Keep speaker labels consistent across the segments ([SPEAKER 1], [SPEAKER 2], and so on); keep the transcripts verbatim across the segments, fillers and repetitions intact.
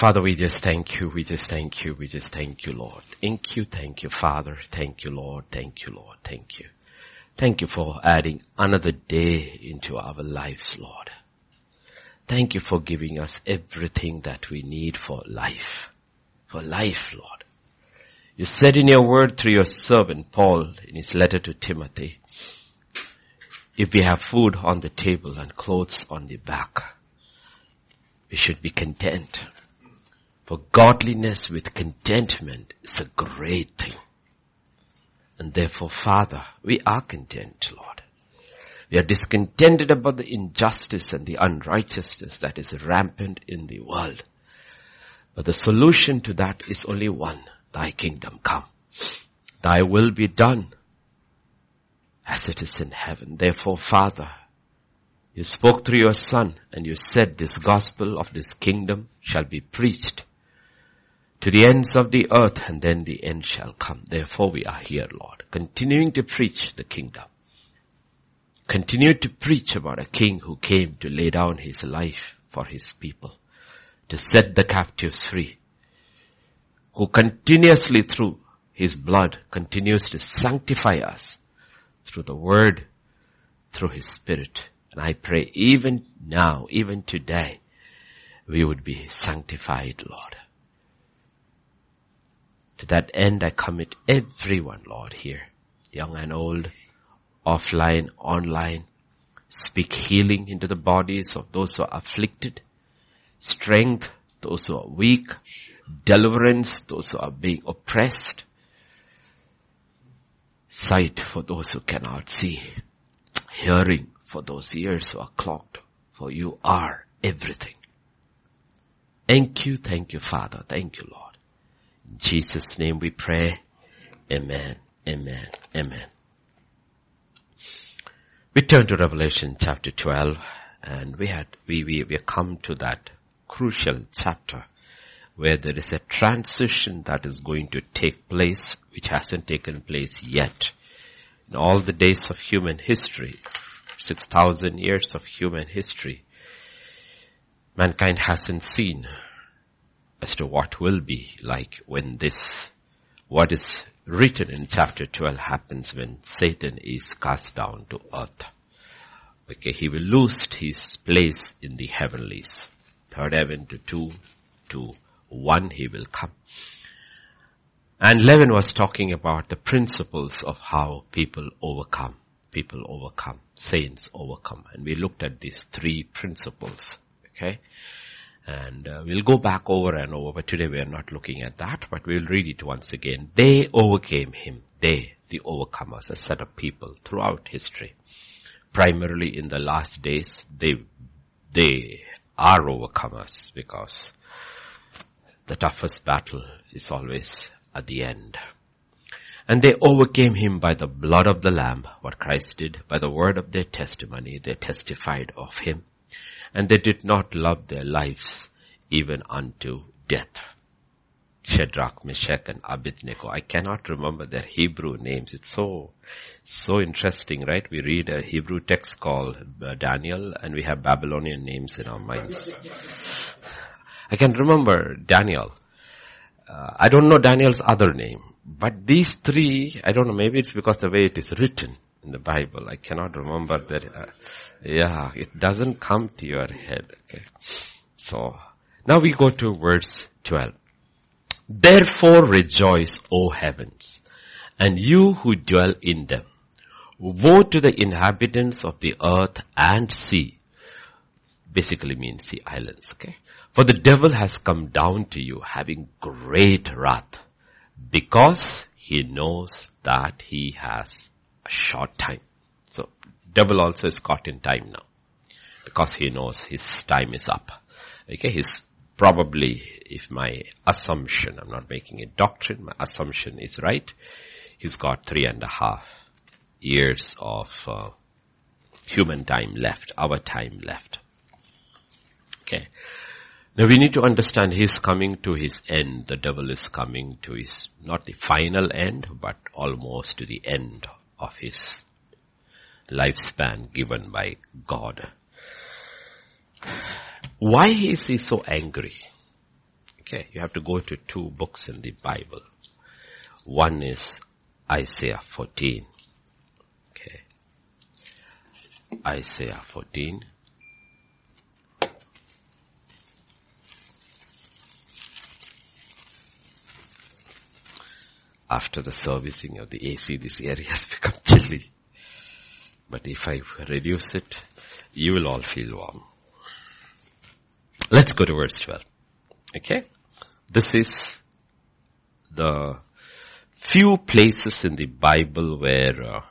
[SPEAKER 1] Father, we just thank you, we just thank you, we just thank you, Lord. Thank you, thank you, Father. Thank you, Lord. Thank you, Lord. Thank you. Thank you for adding another day into our lives, Lord. Thank you for giving us everything that we need for life. For life, Lord. You said in your word through your servant Paul in his letter to Timothy, if we have food on the table and clothes on the back, we should be content. For godliness with contentment is a great thing. And therefore, Father, we are content, Lord. We are discontented about the injustice and the unrighteousness that is rampant in the world. But the solution to that is only one. Thy kingdom come. Thy will be done as it is in heaven. Therefore, Father, you spoke through your Son and you said this gospel of this kingdom shall be preached to the ends of the earth, and then the end shall come. Therefore we are here, Lord, continuing to preach the kingdom. Continue to preach about a king who came to lay down his life for his people, to set the captives free, who continuously through his blood continues to sanctify us through the word, through his spirit. And I pray even now, even today, we would be sanctified, Lord. To that end, I commit everyone, Lord, here, young and old, offline, online. Speak healing into the bodies of those who are afflicted, strength, those who are weak, deliverance, those who are being oppressed, sight for those who cannot see, hearing for those ears who are clogged, for you are everything. Thank you, thank you, Father. Thank you, Lord. In Jesus' name we pray. Amen, amen, amen. We turn to Revelation chapter twelve, and we had, we, we, we come to that crucial chapter where there is a transition that is going to take place, which hasn't taken place yet. In all the days of human history, six thousand years of human history, mankind hasn't seen as to what will be like when this, what is written in chapter twelve happens when Satan is cast down to earth. Okay, he will lose his place in the heavenlies. Third heaven to two, to one he will come. And Levin was talking about the principles of how people overcome. People overcome. Saints overcome. And we looked at these three principles. Okay. And uh, we'll go back over and over, but today we are not looking at that, but we'll read it once again. They overcame him. They, the overcomers, a set of people throughout history. Primarily in the last days, they, they are overcomers because the toughest battle is always at the end. And they overcame him by the blood of the Lamb, what Christ did, by the word of their testimony. They testified of him. And they did not love their lives even unto death. Shadrach, Meshach, and Abednego. I cannot remember their Hebrew names. It's so, so interesting, right? We read a Hebrew text called uh, Daniel, and we have Babylonian names in our minds. I can remember Daniel. Uh, I don't know Daniel's other name. But these three, I don't know, maybe it's because the way it is written in the Bible. I cannot remember that. Uh, yeah, it doesn't come to your head. Okay. So, now we go to verse twelve. Therefore rejoice, O heavens, and you who dwell in them. Woe to the inhabitants of the earth and sea. Basically means the islands, okay? For the devil has come down to you having great wrath, because he knows that he has a short time. So, devil also is caught in time now, because he knows his time is up. Okay, he's probably, if my assumption, I'm not making a doctrine, my assumption is right, he's got three and a half years of uh, human time left, our time left. Okay. Now we need to understand he's coming to his end. The devil is coming to his, not the final end, but almost to the end of his lifespan given by God. Why is he so angry? Okay, you have to go to two books in the Bible. One is Isaiah fourteen. Okay. Isaiah fourteen. After the servicing of the A C, this area has become chilly. But if I reduce it, you will all feel warm. Let's go to verse twelve. Okay? This is the few places in the Bible where uh,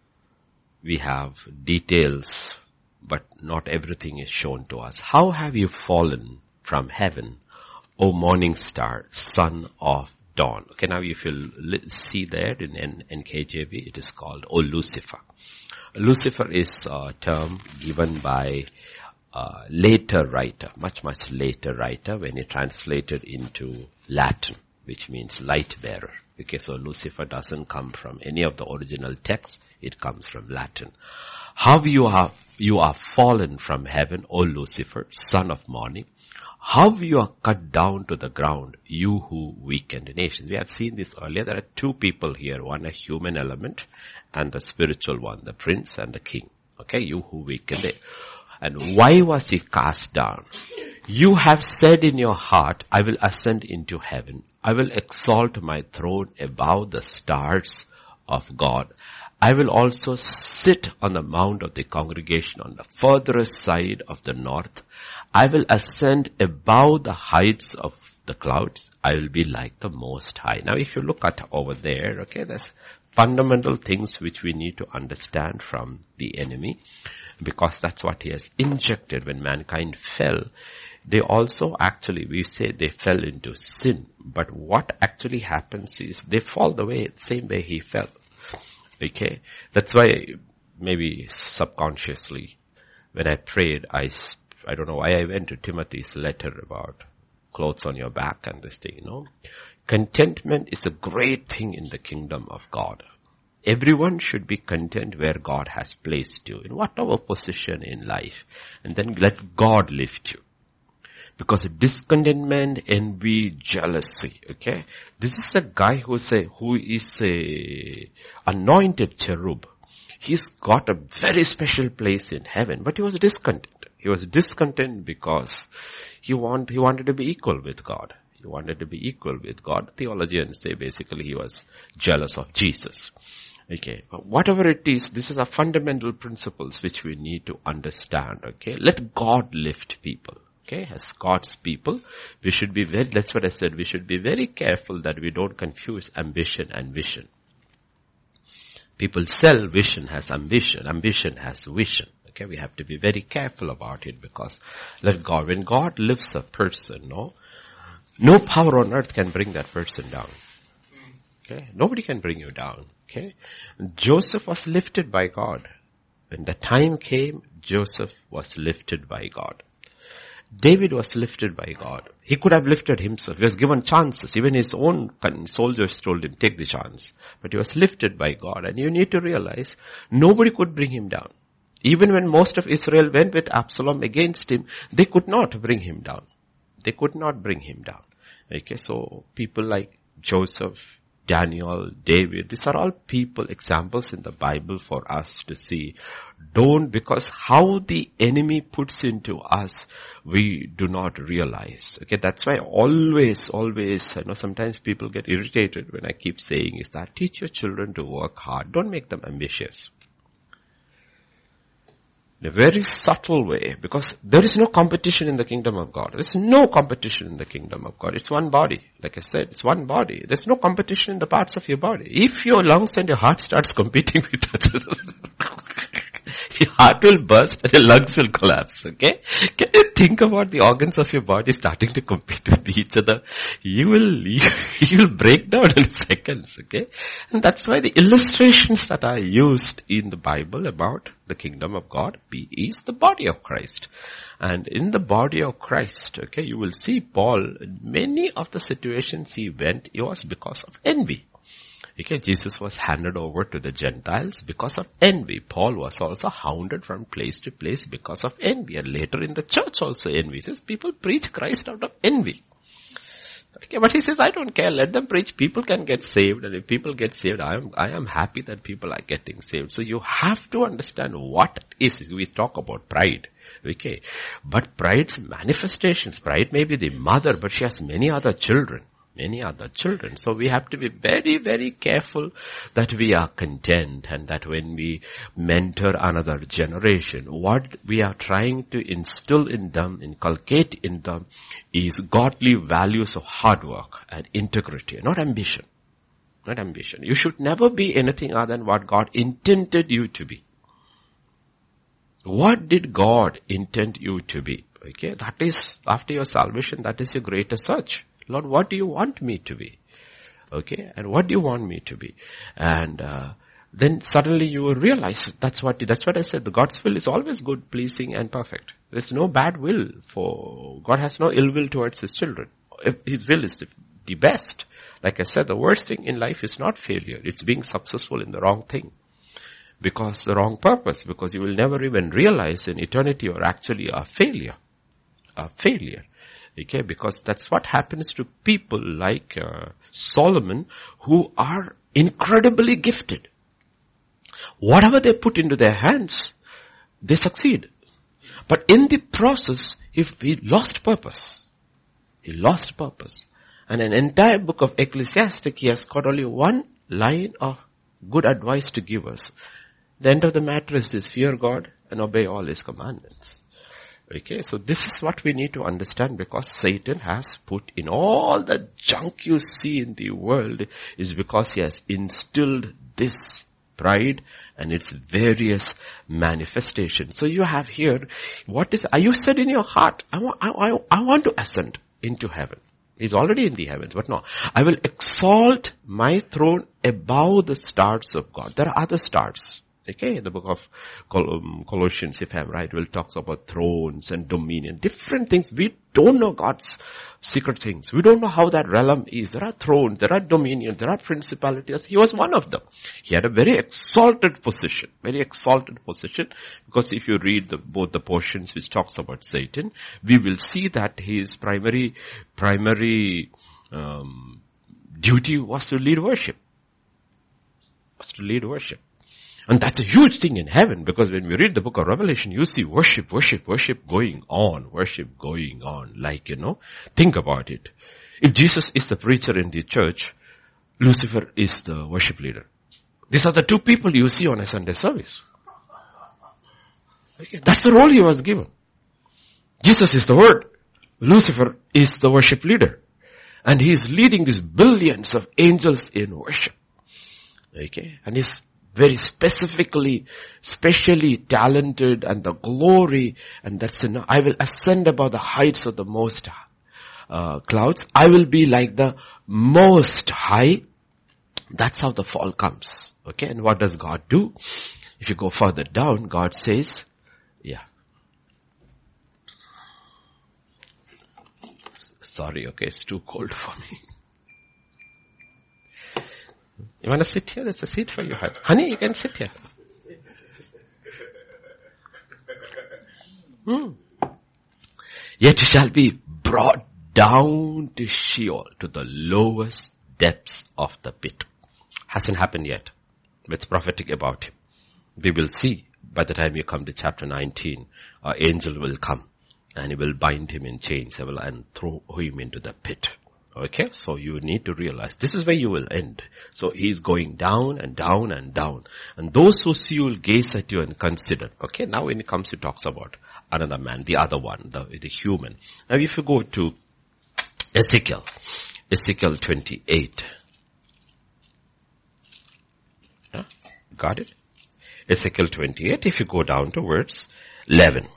[SPEAKER 1] we have details, but not everything is shown to us. How have you fallen from heaven, O morning star, son of dawn? Okay, now if you see there in N K J V, it is called, O Lucifer. Lucifer is a term given by a later writer, much, much later writer, when he translated into Latin, which means light bearer. Okay, so Lucifer doesn't come from any of the original texts, it comes from Latin. How you have, you are fallen from heaven, O Lucifer, son of morning. How you are cut down to the ground, you who weakened nations. We have seen this earlier. There are two people here, one a human element and the spiritual one, the prince and the king. Okay, you who weakened it. And why was he cast down? You have said in your heart, I will ascend into heaven. I will exalt my throne above the stars of God. I will also sit on the mount of the congregation on the furthest side of the north. I will ascend above the heights of the clouds. I will be like the Most High. Now if you look at over there, okay, there's fundamental things which we need to understand from the enemy, because that's what he has injected when mankind fell. They also actually, we say they fell into sin, but what actually happens is they fall the way, same way he fell. Okay, that's why maybe subconsciously when I prayed, I, I don't know why I went to Timothy's letter about clothes on your back and this thing, you know. Contentment is a great thing in the kingdom of God. Everyone should be content where God has placed you, in whatever position in life, and then let God lift you. Because discontentment, envy, jealousy, okay? This is a guy who's a, who is a anointed cherub. He's got a very special place in heaven, but he was discontent. He was discontent because he want, he wanted to be equal with God. He wanted to be equal with God. Theologians say basically he was jealous of Jesus. Okay, but whatever it is, this is a fundamental principles which we need to understand, okay? Let God lift people. Okay, as God's people, we should be very, that's what I said, we should be very careful that we don't confuse ambition and vision. People sell vision as ambition, ambition has vision. Okay, we have to be very careful about it, because let God, when God lifts a person, no, no power on earth can bring that person down. Okay, nobody can bring you down. Okay, Joseph was lifted by God. When the time came, Joseph was lifted by God. David was lifted by God. He could have lifted himself. He was given chances. Even his own soldiers told him, take the chance. But he was lifted by God. And you need to realize, nobody could bring him down. Even when most of Israel went with Absalom against him, they could not bring him down. They could not bring him down. Okay, so people like Joseph, Daniel, David, these are all people, examples in the Bible for us to see. Don't, because how the enemy puts into us, we do not realize. Okay, that's why always, always, I know sometimes people get irritated when I keep saying is that teach your children to work hard. Don't make them ambitious. In a very subtle way, because there is no competition in the kingdom of God. There is no competition in the kingdom of God. It's one body. Like I said, it's one body. There's no competition in the parts of your body. If your lungs and your heart starts competing with each other, your heart will burst and your lungs will collapse, okay? Can you think about the organs of your body starting to compete with each other? You will, you, you will break down in seconds, okay? And that's why the illustrations that are used in the Bible about the kingdom of God is the body of Christ. And in the body of Christ, okay, you will see Paul, many of the situations he went, it was because of envy. Okay, Jesus was handed over to the Gentiles because of envy. Paul was also hounded from place to place because of envy. And later in the church also envy. Says people preach Christ out of envy. Okay, but he says, I don't care. Let them preach. People can get saved. And if people get saved, I am, I am happy that people are getting saved. So you have to understand what it is. We talk about pride. Okay. But pride's manifestations. Pride may be the mother, but she has many other children. Many other children. So we have to be very, very careful that we are content, and that when we mentor another generation, what we are trying to instill in them, inculcate in them, is godly values of hard work and integrity, not ambition. Not ambition. You should never be anything other than what God intended you to be. What did God intend you to be? Okay, that is, after your salvation, that is your greatest search. Lord, what do you want me to be? Okay, and what do you want me to be? And uh, then suddenly you will realize that's what that's what I said. The God's will is always good, pleasing, and perfect. There's no bad will for God. Has no ill will towards His children. His will is the, the best. Like I said, the worst thing in life is not failure. It's being successful in the wrong thing, because the wrong purpose. Because you will never even realize in eternity you're actually a failure, a failure. Okay, because that's what happens to people like uh, Solomon, who are incredibly gifted. Whatever they put into their hands, they succeed. But in the process, if he lost purpose, he lost purpose. And an entire book of Ecclesiastes, he has got only one line of good advice to give us. The end of the matter is this: fear God and obey all His commandments. Okay, so this is what we need to understand, because Satan has put in all the junk you see in the world is because he has instilled this pride and its various manifestations. So you have here, what is, are you said in your heart, I want, I, I, I want to ascend into heaven. He's already in the heavens, but no, I will exalt my throne above the stars of God. There are other stars. Okay, in the book of Col- um, Colossians, if I'm right, will talks about thrones and dominion, different things. We don't know God's secret things. We don't know how that realm is. There are thrones, there are dominions, there are principalities. He was one of them. He had a very exalted position, very exalted position, because if you read the, both the portions which talks about Satan, we will see that his primary, primary, um, duty was to lead worship. Was to lead worship. And that's a huge thing in heaven, because when we read the book of Revelation, you see worship, worship, worship going on, worship going on. Like, you know, think about it. If Jesus is the preacher in the church, Lucifer is the worship leader. These are the two people you see on a Sunday service. Okay, that's the role he was given. Jesus is the Word. Lucifer is the worship leader. And he is leading these billions of angels in worship. Okay, and he's very specifically, specially talented, and the glory, and that's enough. I will ascend above the heights of the most uh, clouds. I will be like the most high. That's how the fall comes. Okay, and what does God do? If you go further down, God says, yeah. Sorry, okay, it's too cold for me. You want to sit here? There's a seat for you. Honey, you can sit here. Hmm. Yet you shall be brought down to Sheol, to the lowest depths of the pit. Hasn't happened yet. It's prophetic about him. We will see by the time you come to chapter nineteen, an angel will come and he will bind him in chains and throw him into the pit. Okay, so you need to realize this is where you will end. So he's going down and down and down. And those who see you will gaze at you and consider. Okay, now when it comes to talks about another man, the other one, the, the human. Now if you go to Ezekiel, Ezekiel twenty-eight. Huh? Got it? Ezekiel twenty-eight, if you go down to verse eleven.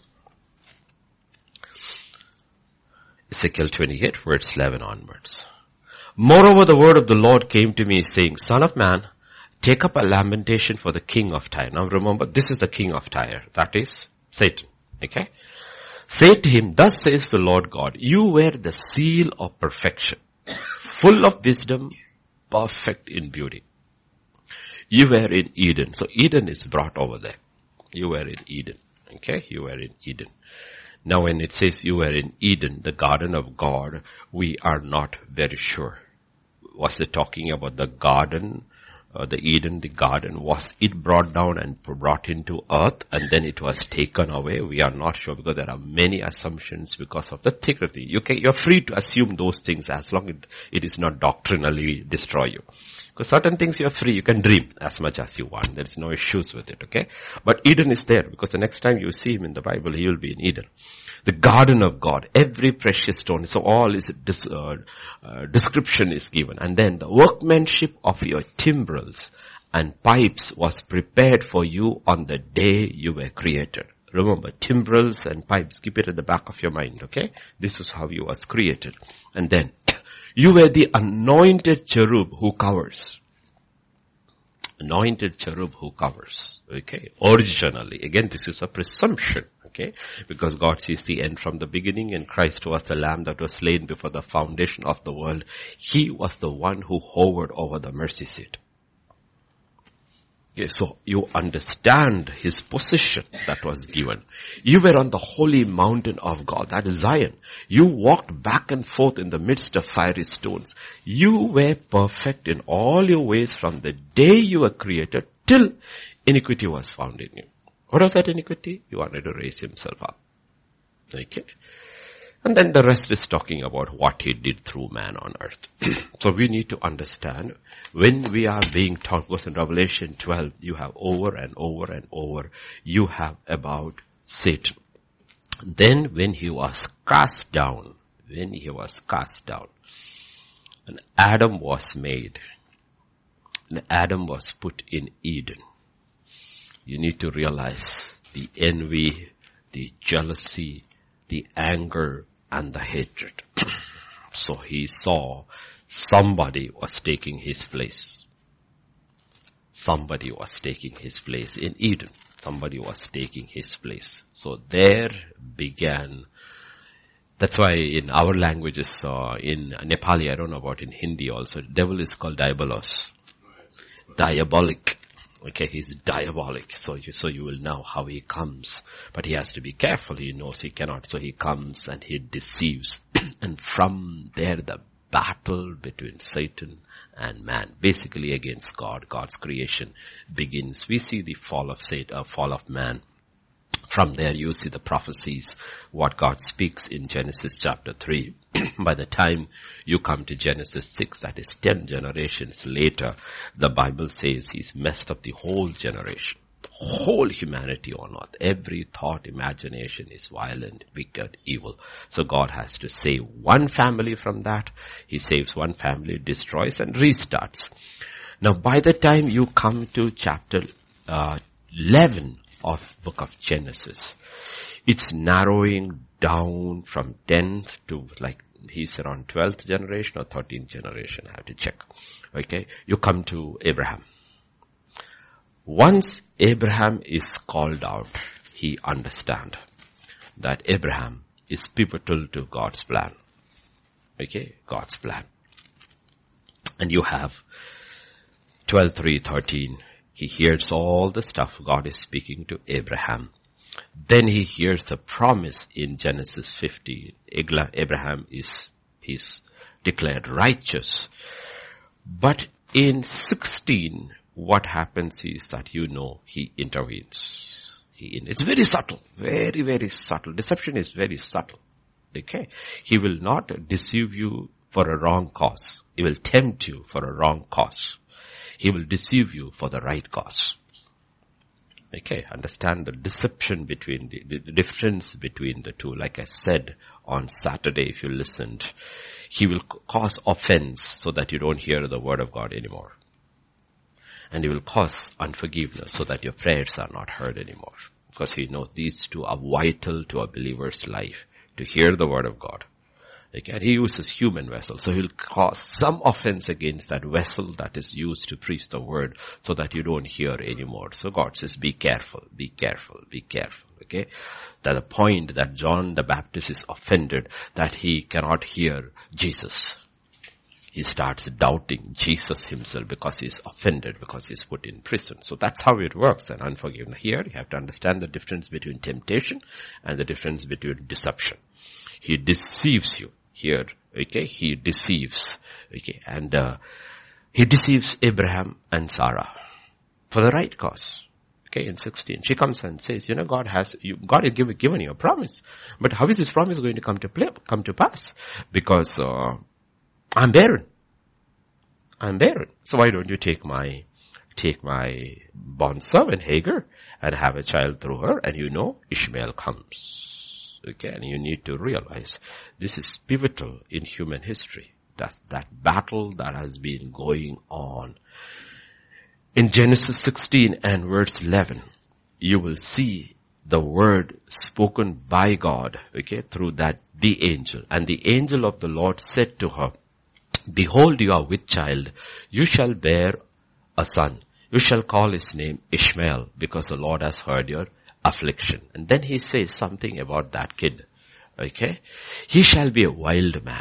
[SPEAKER 1] Ezekiel twenty-eight, verse eleven onwards. Moreover, the word of the Lord came to me, saying, Son of man, take up a lamentation for the king of Tyre. Now remember, this is the king of Tyre. That is Satan. Okay? Say to him, thus says the Lord God, you wear the seal of perfection, full of wisdom, perfect in beauty. You were in Eden. So Eden is brought over there. You were in Eden. Okay? You were in Eden. Now when it says you were in Eden, the garden of God, we are not very sure. Was it talking about the garden, uh, the Eden, the garden? Was it brought down and brought into earth and then it was taken away? We are not sure because there are many assumptions because of the theory. You can, you're free to assume those things as long as it, it is not doctrinally destroy you. Because certain things you are free, you can dream as much as you want. There is no issues with it, okay? But Eden is there because the next time you see him in the Bible, he will be in Eden. The garden of God, every precious stone. So all is dis, uh, uh, description is given. And then the workmanship of your timbrels and pipes was prepared for you on the day you were created. Remember, timbrels and pipes, keep it at the back of your mind, okay? This is how you was created. And then, you were the anointed cherub who covers. Anointed cherub who covers. Okay. Originally. Again, this is a presumption. Okay. Because God sees the end from the beginning and Christ was the lamb that was slain before the foundation of the world. He was the one who hovered over the mercy seat. Okay, so you understand his position that was given. You were on the holy mountain of God, that is Zion. You walked back and forth in the midst of fiery stones. You were perfect in all your ways from the day you were created till iniquity was found in you. What was that iniquity? You wanted to raise himself up. Okay. And then the rest is talking about what he did through man on earth. So we need to understand when we are being taught, because in Revelation twelve, you have over and over and over, you have about Satan. Then when he was cast down, when he was cast down, and Adam was made, and Adam was put in Eden, you need to realize the envy, the jealousy, the anger, and the hatred. So he saw somebody was taking his place. Somebody was taking his place in Eden. Somebody was taking his place. So there began, that's why in our languages, uh, in Nepali, I don't know about in Hindi also, devil is called diabolos. Diabolic. Okay, he's diabolic. So you, so you will know how he comes. But he has to be careful. He knows he cannot. So he comes and he deceives. And from there the battle between Satan and man, basically against God, God's creation begins. We see the fall of Satan, uh, fall of man. From there you see the prophecies, what God speaks in Genesis chapter three. By the time you come to Genesis six, that is ten generations later, the Bible says he's messed up the whole generation. Whole humanity on earth. Every thought, imagination is violent, wicked, evil. So God has to save one family from that. He saves one family, destroys and restarts. Now by the time you come to chapter uh, eleven of book of Genesis, it's narrowing down from tenth to like he's around twelfth generation or thirteenth generation. I have to check. Okay. You come to Abraham. Once Abraham is called out, he understands that Abraham is pivotal to God's plan. Okay. God's plan. And you have twelve three thirteen. He hears all the stuff God is speaking to Abraham. Then he hears the promise in Genesis fifteen. Abraham is, he's declared righteous. But in sixteen, what happens is that you know he intervenes. He, it's very subtle. Very, very subtle. Deception is very subtle. Okay. He will not deceive you for a wrong cause. He will tempt you for a wrong cause. He will deceive you for the right cause. Okay, understand the deception between the, the difference between the two. Like I said on Saturday, if you listened, he will cause offense so that you don't hear the word of God anymore. And he will cause unforgiveness so that your prayers are not heard anymore. Because he knows these two are vital to a believer's life, to hear the word of God. Okay, and he uses human vessels. So he'll cause some offense against that vessel that is used to preach the word so that you don't hear anymore. So God says, be careful, be careful, be careful. Okay. That the point that John the Baptist is offended that he cannot hear Jesus. he starts doubting Jesus himself because he's offended, because he's put in prison. So that's how it works. And unforgiveness. Here you have to understand the difference between temptation and the difference between deception. He deceives you here. Okay. He deceives. Okay. And, uh, he deceives Abraham and Sarah for the right cause. Okay, in sixteen, she comes and says, you know, God has, you, God has given, given you a promise. But how is this promise going to come to play, come to pass? Because, uh, I'm barren. I'm barren. So why don't you take my, take my bond servant Hagar and have a child through her, and you know, Ishmael comes. Okay, and you need to realize this is pivotal in human history. That's that battle that has been going on. In Genesis sixteen and verse eleven, you will see the word spoken by God, okay, through that, the angel. And the angel of the Lord said to her, behold, you are with child. You shall bear a son. You shall call his name Ishmael, because the Lord has heard your affliction. And then he says something about that kid, okay. He shall be a wild man.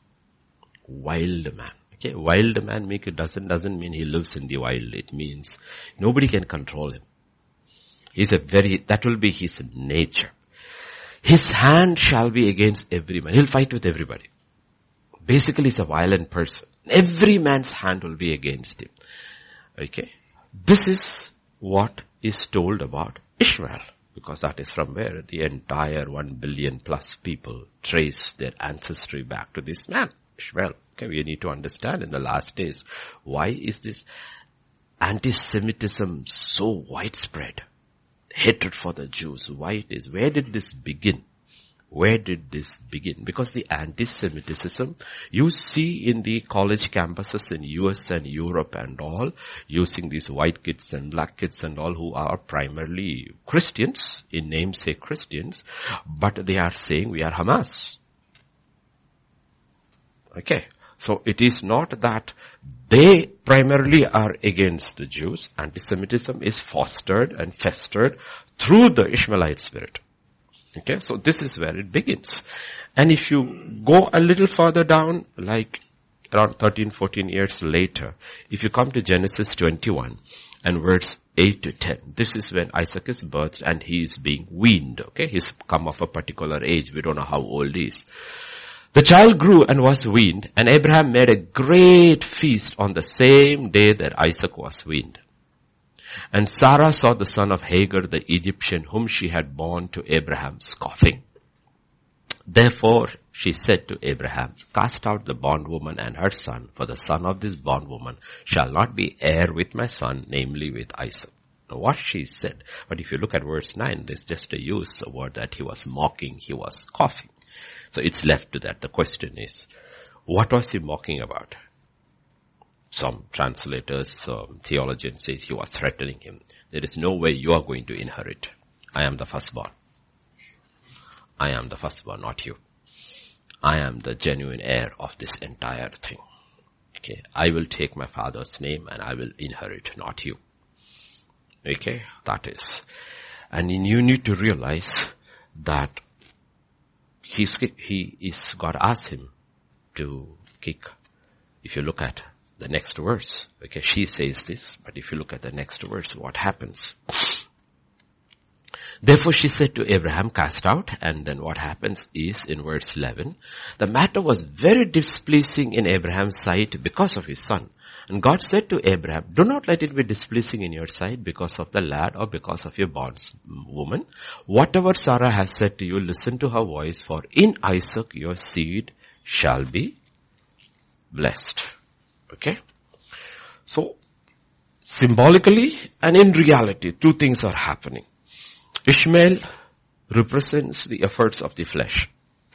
[SPEAKER 1] Wild man. Okay, wild man make it doesn't, doesn't mean he lives in the wild. It means nobody can control him. He's a very, that will be his nature. His hand shall be against every man. He'll fight with everybody. Basically, he's a violent person. Every man's hand will be against him. Okay. This is what is told about Ishmael. Because that is from where the entire one billion plus people trace their ancestry back to this man, Ishmael. Okay, we need to understand in the last days, why is this anti-Semitism so widespread? Hatred for the Jews, why it is? Where did this begin? Where did this begin? Because the anti-Semitism you see in the college campuses in U S and Europe and all, using these white kids and black kids and all who are primarily Christians, in namesake Christians, but they are saying we are Hamas. Okay. So it is not that they primarily are against the Jews. Anti-Semitism is fostered and festered through the Ishmaelite spirit. Okay, so this is where it begins. And if you go a little further down, like around thirteen, fourteen years later, if you come to Genesis twenty-one and verse eight to ten, this is when Isaac is birthed and he is being weaned. Okay, he's come of a particular age. We don't know how old he is. The child grew and was weaned, and Abraham made a great feast on the same day that Isaac was weaned. And Sarah saw the son of Hagar, the Egyptian, whom she had borne to Abraham, scoffing. Therefore she said to Abraham, cast out the bondwoman and her son, for the son of this bondwoman shall not be heir with my son, namely with Isaac. Now what she said, but if you look at verse nine, there's just a use, a word that he was mocking, he was scoffing. So it's left to that. The question is, what was he mocking about? Some translators, um, theologians say he was threatening him. There is no way you are going to inherit. I am the firstborn. I am the firstborn, not you. I am the genuine heir of this entire thing. Okay. I will take my father's name and I will inherit, not you. Okay. That is. And you need to realize that He's, he is, God asked him to kick. If you look at the next verse, okay, she says this, but if you look at the next verse, what happens? Therefore she said to Abraham, cast out, and then what happens is in verse eleven, the matter was very displeasing in Abraham's sight because of his son. And God said to Abraham, do not let it be displeasing in your sight because of the lad or because of your bondwoman. Whatever Sarah has said to you, listen to her voice, for in Isaac your seed shall be blessed. Okay? So, symbolically and in reality, two things are happening. Ishmael represents the efforts of the flesh.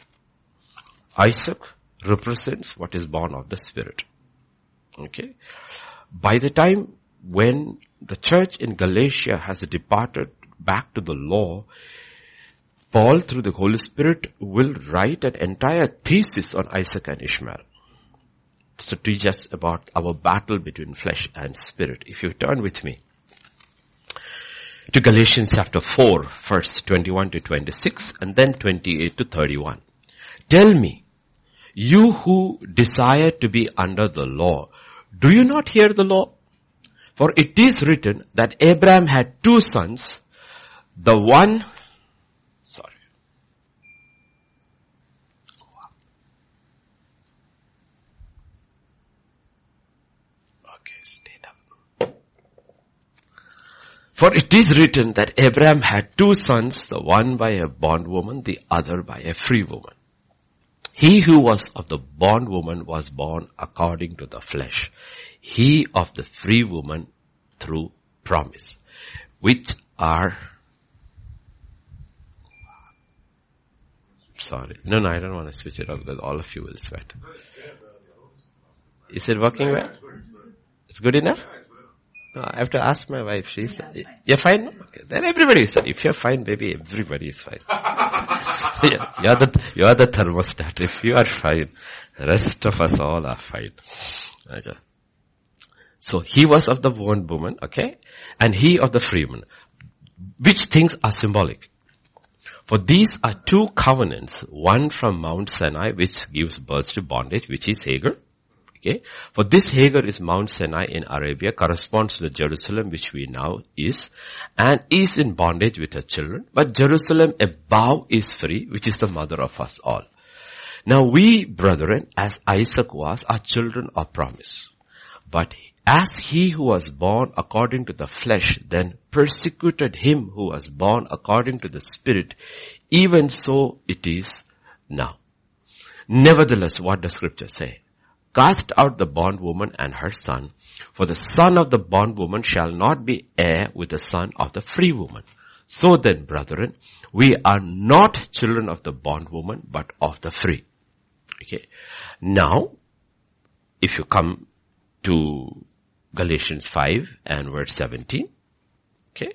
[SPEAKER 1] Isaac represents what is born of the spirit. Okay. By the time when the church in Galatia has departed back to the law, Paul through the Holy Spirit will write an entire thesis on Isaac and Ishmael. To teach us about our battle between flesh and spirit. If you turn with me to Galatians chapter four, verse twenty-one to twenty-six, and then twenty-eight to thirty-one. Tell me, You who desire to be under the law, do you not hear the law? For it is written that Abraham had two sons, the one, sorry. Okay, stay down. For it is written that Abraham had two sons, the one by a bondwoman, the other by a free woman. He who was of the bondwoman was born according to the flesh. He of the free woman through promise. Which are, sorry, no, no, I don't want to switch it up because all of you will sweat. Is it working well? It's good enough? No, I have to ask my wife. She said, you're fine? Okay. Then everybody is fine. If you're fine, baby, everybody is fine. Yeah, you're the, you're the thermostat. If you are fine, the rest of us all are fine. Okay. So he was of the bondwoman, okay? And he of the free woman. Which things are symbolic? For these are two covenants, one from Mount Sinai, which gives birth to bondage, which is Hagar. Okay. For this Hagar is Mount Sinai in Arabia, corresponds to the Jerusalem which we now is, and is in bondage with her children. But Jerusalem above is free, which is the mother of us all. Now we, brethren, as Isaac was, are children of promise. But as he who was born according to the flesh then persecuted him who was born according to the Spirit, even so it is now. Nevertheless, what does Scripture say? Cast out the bondwoman and her son, for the son of the bondwoman shall not be heir with the son of the free woman. So then, brethren, we are not children of the bondwoman, but of the free. Okay. Now, if you come to Galatians five and verse seventeen, okay.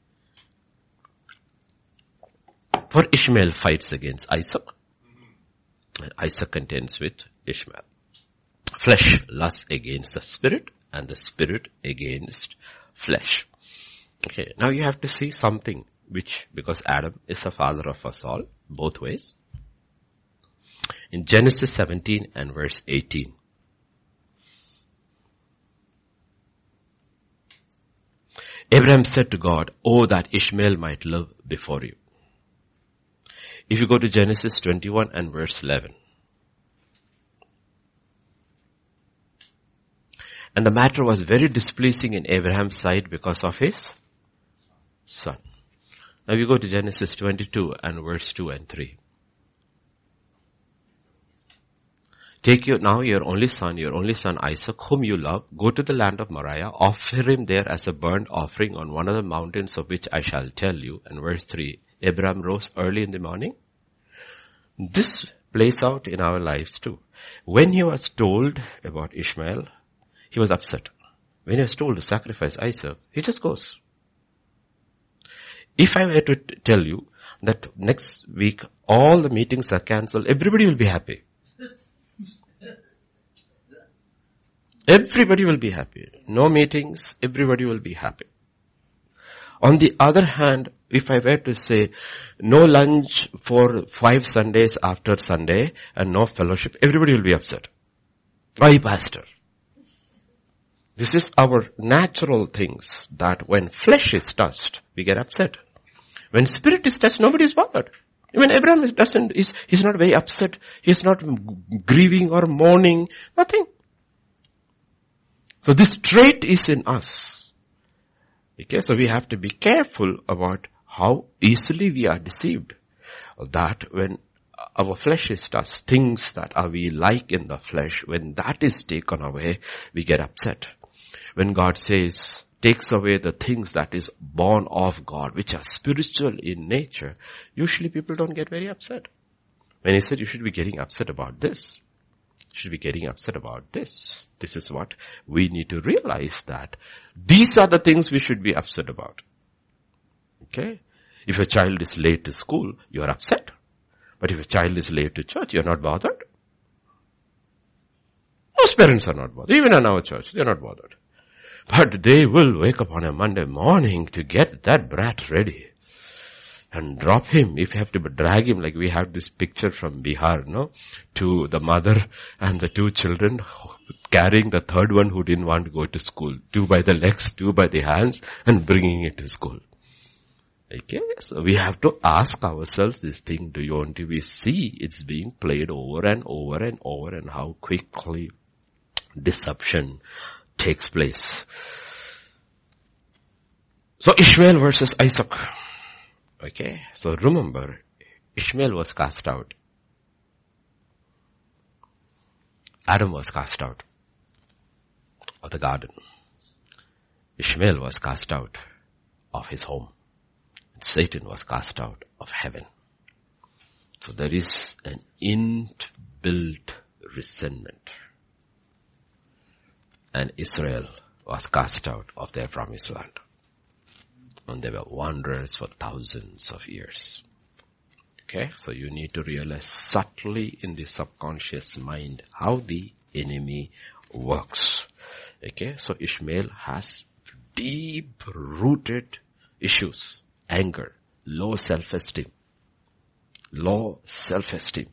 [SPEAKER 1] For Ishmael fights against Isaac, and Isaac contends with Ishmael. Flesh lusts against the spirit, and the spirit against flesh. Okay, now you have to see something which, because Adam is the father of us all, both ways. In Genesis seventeen and verse eighteen. Abraham said to God, oh, that Ishmael might live before you. If you go to Genesis twenty-one and verse eleven. And the matter was very displeasing in Abraham's sight because of his son. Now we go to Genesis twenty-two and verse two and three. Take your, now your only son, your only son Isaac, whom you love, go to the land of Moriah, offer him there as a burnt offering on one of the mountains of which I shall tell you. And verse three, Abraham rose early in the morning. This plays out in our lives too. When he was told about Ishmael, he was upset. When he was told to sacrifice Isaac, he just goes. If I were to t- tell you that next week all the meetings are cancelled, everybody will be happy. Everybody will be happy. No meetings, everybody will be happy. On the other hand, if I were to say no lunch for five Sundays after Sunday and no fellowship, everybody will be upset. Why, Pastor? This is our natural things that when flesh is touched, we get upset. When spirit is touched, nobody is bothered. Even Abraham doesn't, he's, he's not very upset. He's not grieving or mourning. Nothing. So this trait is in us. Okay, so we have to be careful about how easily we are deceived. That when our flesh is touched, things that are we like in the flesh, when that is taken away, we get upset. When God says, takes away the things that is born of God, which are spiritual in nature, usually people don't get very upset. When he said you should be getting upset about this, you should be getting upset about this. This is what we need to realize, that these are the things we should be upset about. Okay? If a child is late to school, you are upset. But if a child is late to church, you are not bothered. Most parents are not bothered. Even in our church, they are not bothered. But they will wake up on a Monday morning to get that brat ready. and drop him. If you have to drag him, like we have this picture from Bihar, no? To the mother and the two children carrying the third one who didn't want to go to school. Two by the legs, two by the hands, and bringing it to school. Okay, so we have to ask ourselves this thing, do you want to we see it's being played over and over and over, and how quickly deception takes place. So Ishmael versus Isaac. Okay, so remember, Ishmael was cast out. Adam was cast out of the garden. Ishmael was cast out of his home. Satan was cast out of heaven. So there is an inbuilt resentment. And Israel was cast out of their promised land. And they were wanderers for thousands of years. Okay, so you need to realize subtly in the subconscious mind how the enemy works. Okay, so Ishmael has deep-rooted issues. Anger, low self-esteem, low self-esteem.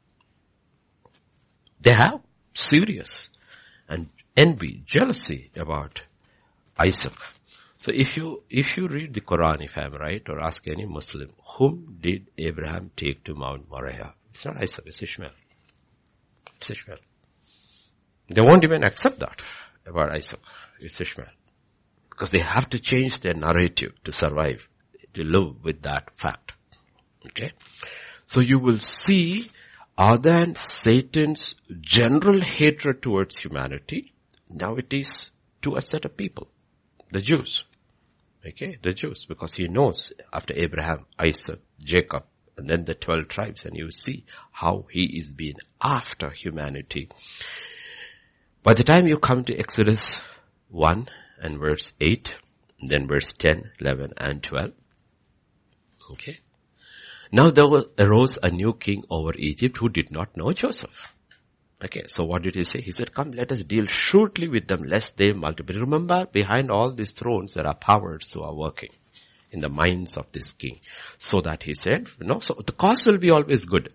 [SPEAKER 1] They have serious and envy, jealousy about Isaac. So if you, if you read the Quran, if I'm right, or ask any Muslim, whom did Abraham take to Mount Moriah? It's not Isaac, it's Ishmael. It's Ishmael. They won't even accept that about Isaac. It's Ishmael. Because they have to change their narrative to survive, to live with that fact. Okay? So you will see, other than Satan's general hatred towards humanity, now it is to a set of people. The Jews. Okay? The Jews. Because he knows after Abraham, Isaac, Jacob, and then the twelve tribes, and you see how he is being after humanity. By the time you come to Exodus one and verse eight, and then verse ten, eleven, and twelve, okay. Now there was, arose a new king over Egypt who did not know Joseph. Okay, so what did he say? He said, come, let us deal shrewdly with them lest they multiply. Remember, behind all these thrones there are powers who are working in the minds of this king. So that he said, you know, so the cause will be always good.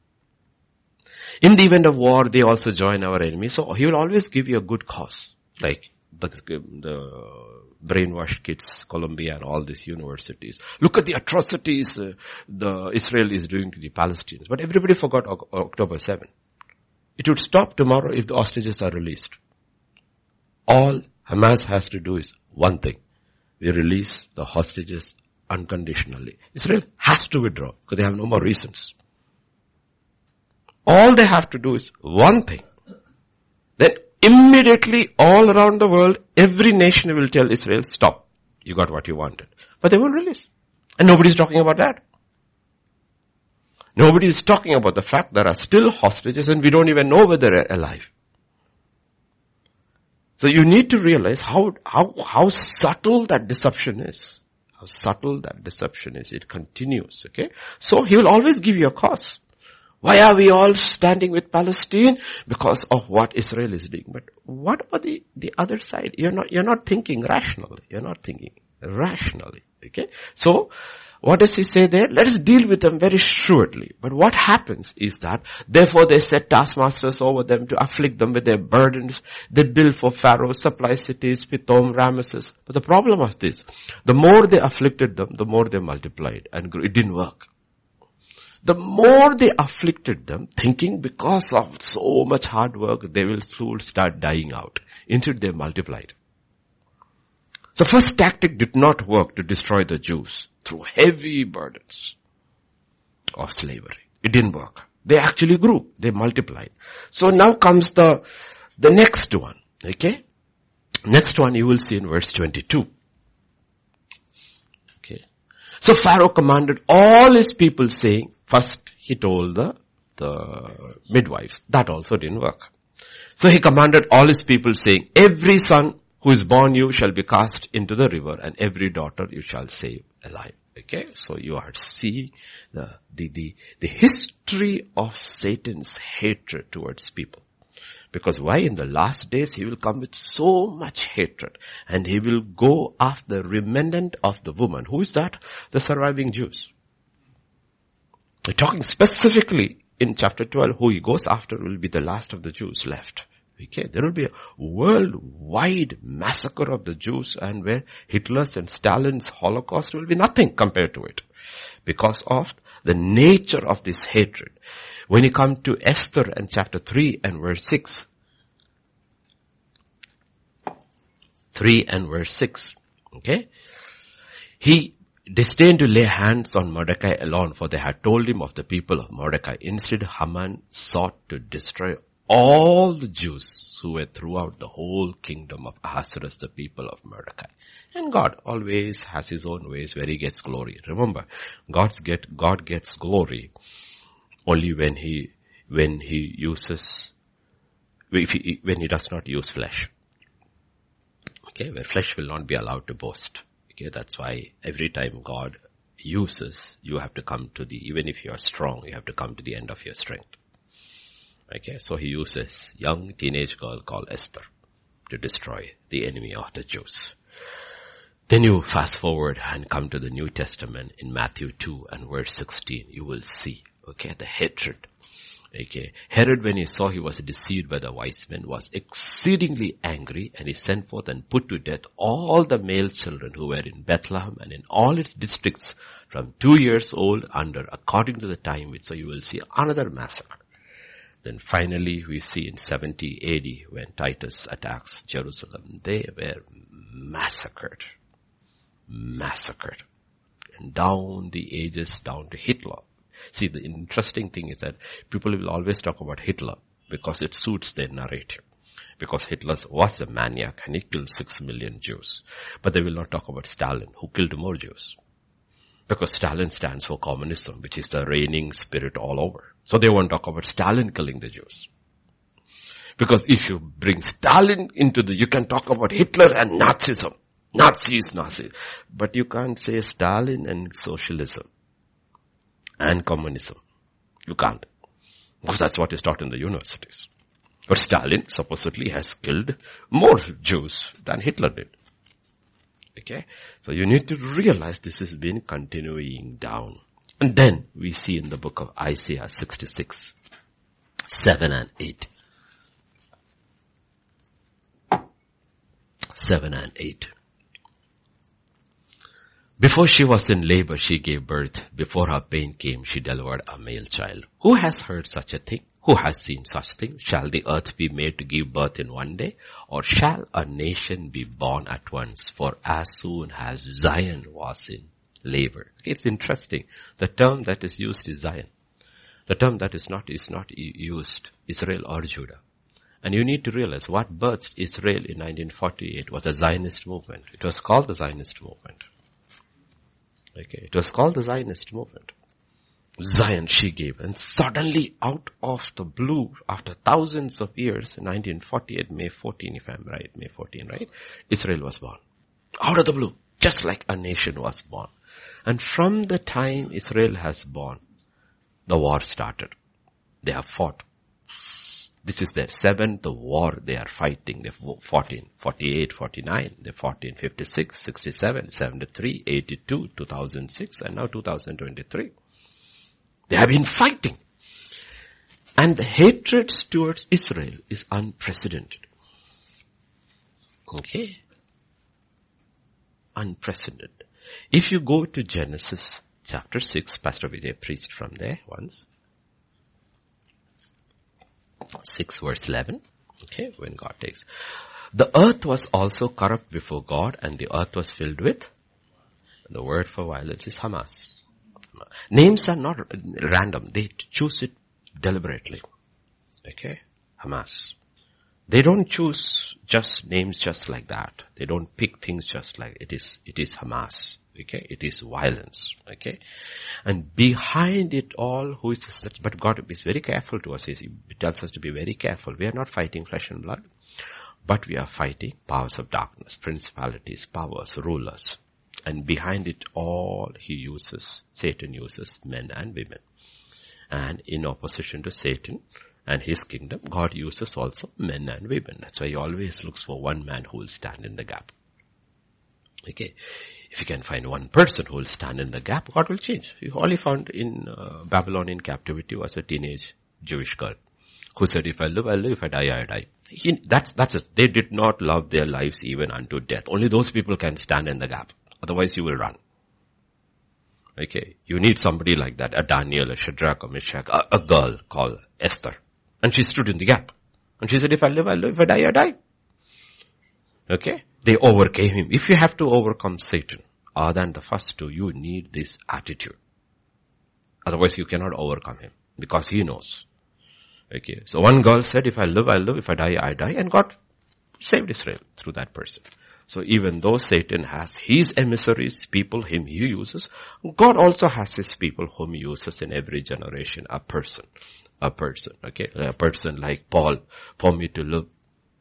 [SPEAKER 1] In the event of war, they also join our enemy. So he will always give you a good cause. Like the, the brainwashed kids, Columbia and all these universities. Look at the atrocities uh, the Israel is doing to the Palestinians. But everybody forgot o- October seventh. It would stop tomorrow if the hostages are released. All Hamas has to do is one thing. We release the hostages unconditionally. Israel has to withdraw because they have no more reasons. All they have to do is one thing. Then immediately all around the world, every nation will tell Israel, stop. You got what you wanted. But they won't release. And nobody's talking about that. Nobody is talking about the fact there are still hostages and we don't even know whether they're alive. So you need to realize how, how, how subtle that deception is. How subtle that deception is. It continues, okay? So he will always give you a cause. Why are we all standing with Palestine? Because of what Israel is doing. But what about the, the other side? You're not, you're not thinking rationally. You're not thinking rationally, okay? So, what does he say there? Let us deal with them very shrewdly. But what happens is that, therefore they set taskmasters over them to afflict them with their burdens. They build for Pharaoh, supply cities, Pithom, Ramesses. But the problem was this. The more they afflicted them, the more they multiplied. And it didn't work. The more they afflicted them, thinking because of so much hard work, they will soon start dying out. Instead they multiplied. So first tactic did not work to destroy the Jews through heavy burdens of slavery. It didn't work. They actually grew. They multiplied. So now comes the, the next one. Okay? Next one you will see in verse twenty-two. Okay. So Pharaoh commanded all his people saying, first he told the, the midwives. That also didn't work. So he commanded all his people saying, every son who is born you shall be cast into the river, and every daughter you shall save alive. Okay, so you are seeing the, the, the, the history of Satan's hatred towards people. Because why? In the last days he will come with so much hatred, and he will go after the remnant of the woman. Who is that? The surviving Jews. talking specifically in chapter twelve, who he goes after will be the last of the Jews left. Okay, there will be a worldwide massacre of the Jews, and where Hitler's and Stalin's Holocaust will be nothing compared to it, because of the nature of this hatred. When you come to Esther and chapter three and verse six, three and verse six, okay, he disdained to lay hands on Mordecai alone, for they had told him of the people of Mordecai. Instead, Haman sought to destroy all the Jews who were throughout the whole kingdom of Ahasuerus, the people of Mordecai. And God always has his own ways where he gets glory. Remember, God's get, God gets glory only when he, when he uses, if he, when he does not use flesh. Okay, where flesh will not be allowed to boast. Okay, that's why every time God uses, you have to come to the, even if you are strong, you have to come to the end of your strength. Okay, so he uses young teenage girl called Esther to destroy the enemy of the Jews. Then you fast forward and come to the New Testament in Matthew two and verse sixteen. You will see, okay, the hatred. Okay, Herod, when he saw he was deceived by the wise men, was exceedingly angry, and he sent forth and put to death all the male children who were in Bethlehem and in all its districts from two years old under, according to the time which, so you will see another massacre. Then finally we see in seventy A D when Titus attacks Jerusalem, they were massacred. Massacred. And down the ages, down to Hitler. See, the interesting thing is that people will always talk about Hitler because it suits their narrative. Because Hitler was a maniac and he killed six million Jews. But they will not talk about Stalin, who killed more Jews. Because Stalin stands for communism, which is the reigning spirit all over. So they won't talk about Stalin killing the Jews. Because if you bring Stalin into the, you can talk about Hitler and Nazism. Nazis, Nazis. But you can't say Stalin and socialism and communism. You can't. Because that's what is taught in the universities. But Stalin supposedly has killed more Jews than Hitler did. Okay? So you need to realize this has been continuing down. And then we see in the book of Isaiah sixty-six, seven and eight. seven and eight. Before she was in labor, she gave birth. Before her pain came, she delivered a male child. Who has heard such a thing? Who has seen such things? Shall the earth be made to give birth in one day? Or shall a nation be born at once? For as soon as Zion was in labor. It's interesting. The term that is used is Zion. The term that is not, is not used Israel or Judah. And you need to realize what birthed Israel in nineteen forty-eight was a Zionist movement. It was called the Zionist movement. Okay, it was called the Zionist movement. Zion she gave, and suddenly out of the blue, after thousands of years, in nineteen forty-eight, May fourteenth, if I'm right, May fourteenth, right? Israel was born. Out of the blue, just like a nation was born. And from the time Israel has born, the war started. They have fought. This is their seventh war they are fighting. They fought in forty-eight, forty-nine, they fought in fifty-six, sixty-seven, seventy-three, eighty-two, two thousand six, and now two thousand twenty-three. They have been fighting. And the hatred towards Israel is unprecedented. Okay? Unprecedented. If you go to Genesis chapter six, Pastor Vijay preached from there once. six verse eleven. Okay, when God takes. The earth was also corrupt before God, and the earth was filled with, the word for violence is Hamas. Names are not random. They choose it deliberately. Okay? Hamas. They don't choose just names just like that. They don't pick things just like it is. It is Hamas. Okay? It is violence. Okay? And behind it all, who is this? But God is very careful to us. He tells us to be very careful. We are not fighting flesh and blood, but we are fighting powers of darkness, principalities, powers, rulers. And behind it all, he uses, Satan uses men and women. And in opposition to Satan and his kingdom, God uses also men and women. That's why he always looks for one man who will stand in the gap. Okay. If you can find one person who will stand in the gap, God will change. All he found in uh, Babylonian captivity was a teenage Jewish girl who said, if I live, I live. If I die, I die. He, that's, that's it. They did not love their lives even unto death. Only those people can stand in the gap. Otherwise you will run. Okay. You need somebody like that. A Daniel, a Shadrach, a Meshach, a, a girl called Esther. And she stood in the gap. And she said, if I live, I live. If I die, I die. Okay. They overcame him. If you have to overcome Satan, other than the first two, you need this attitude. Otherwise you cannot overcome him. Because he knows. Okay. So one girl said, if I live, I live. If I die, I die. And God saved Israel through that person. So even though Satan has his emissaries, people whom he uses, God also has his people whom he uses in every generation. A person. A person. Okay. A person like Paul. For me to live,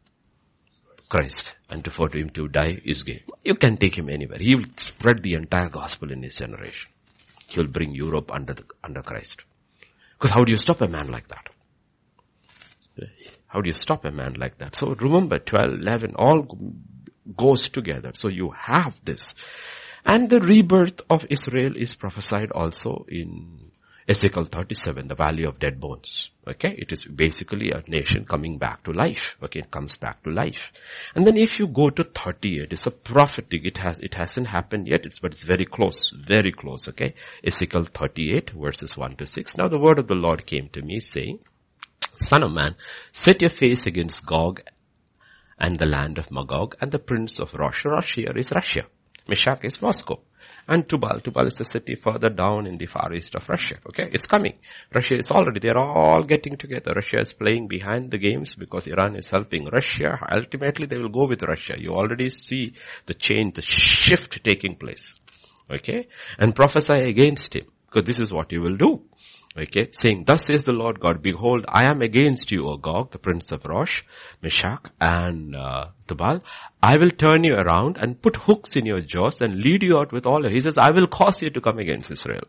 [SPEAKER 1] Christ, and to for him to die is gain. You can take him anywhere. He will spread the entire gospel in his generation. He will bring Europe under the, under Christ. Because how do you stop a man like that? How do you stop a man like that? So remember, twelve, eleven, all goes together. So you have this. And the rebirth of Israel is prophesied also in Ezekiel thirty-seven, the valley of dead bones. Okay, it is basically a nation coming back to life. Okay, it comes back to life. And then if you go to thirty-eight, it's a prophetic. It has, it hasn't happened yet, it's, but it's very close, very close. Okay, Ezekiel thirty-eight verses one to six. Now the word of the Lord came to me saying, Son of man, set your face against Gog and the land of Magog and the prince of Rosh. Rosh here is Russia. Meshach is Moscow. And Tubal. Tubal is the city further down in the far east of Russia. Okay, it's coming. Russia is already, they're all getting together. Russia is playing behind the games because Iran is helping Russia. Ultimately, they will go with Russia. You already see the change, the shift taking place. Okay, and prophesy against him because this is what you will do. Okay, saying, thus says the Lord God, behold, I am against you, O Gog, the prince of Rosh, Meshach, and uh, Tubal. I will turn you around and put hooks in your jaws and lead you out with all your. He says, I will cause you to come against Israel.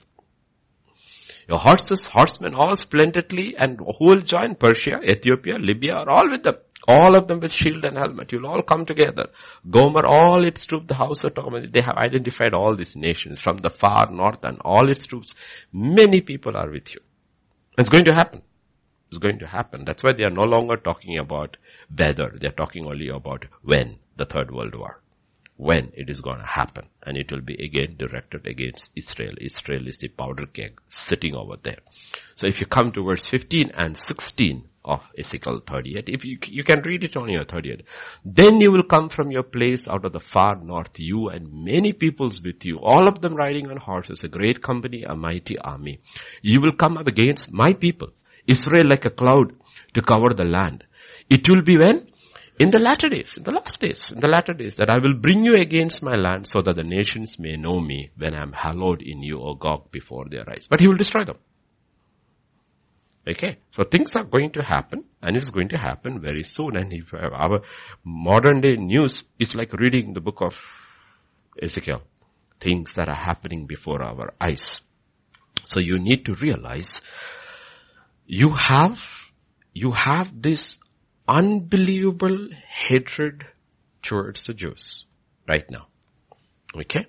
[SPEAKER 1] Your horses, horsemen, all splendidly, and who will join? Persia, Ethiopia, Libya, are all with them. All of them with shield and helmet. You'll all come together. Gomer, all its troops, the house of Gomer, they have identified all these nations from the far north and all its troops. Many people are with you. It's going to happen. It's going to happen. That's why they are no longer talking about whether. They're talking only about when, the Third World War. When it is going to happen. And it will be again directed against Israel. Israel is the powder keg sitting over there. So if you come to verse fifteen and sixteen, of Ezekiel thirty-eight. If you, you can read it on your thirty-eight. Then you will come from your place out of the far north, you and many peoples with you, all of them riding on horses, a great company, a mighty army. You will come up against my people, Israel, like a cloud to cover the land. It will be when? In the latter days, in the last days, in the latter days, that I will bring you against my land so that the nations may know me when I am hallowed in you, O Gog, before their eyes. But he will destroy them. Okay, so things are going to happen, and it's going to happen very soon. And if our modern day news is like reading the book of Ezekiel, things that are happening before our eyes. So you need to realize you have, you have this unbelievable hatred towards the Jews right now. Okay,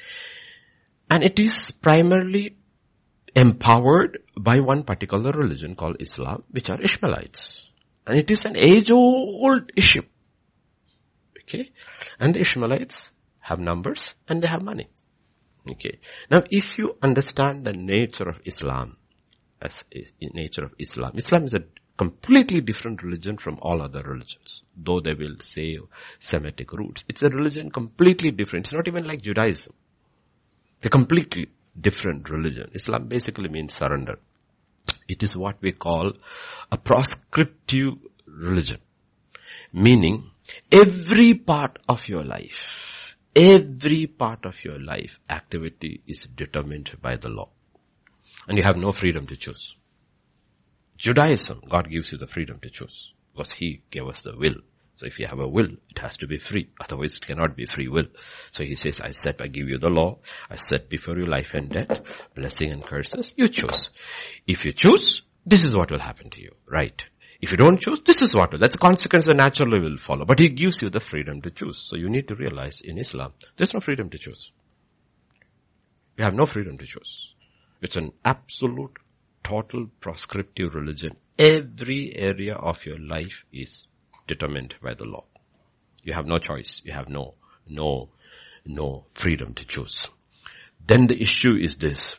[SPEAKER 1] and it is primarily empowered by one particular religion called Islam, which are Ishmaelites. And it is an age-old issue. Okay? And the Ishmaelites have numbers and they have money. Okay. Now, if you understand the nature of Islam, as is nature of Islam, Islam is a completely different religion from all other religions. Though they will say Semitic roots. It's a religion completely different. It's not even like Judaism. They're completely different religion. Islam basically means surrender. It is what we call a proscriptive religion. Meaning, every part of your life, every part of your life activity is determined by the law. And you have no freedom to choose. Judaism, God gives you the freedom to choose. Because He gave us the will. So if you have a will, it has to be free. Otherwise it cannot be free will. So He says, I set, I give you the law. I set before you life and death, blessing and curses. You choose. If you choose, this is what will happen to you. Right. If you don't choose, this is what, that's a consequence that naturally will follow. But he gives you the freedom to choose. So you need to realize in Islam, there's no freedom to choose. You have no freedom to choose. It's an absolute, total, proscriptive religion. Every area of your life is determined by the law. You have no choice. You have no, no, no freedom to choose. Then the issue is this.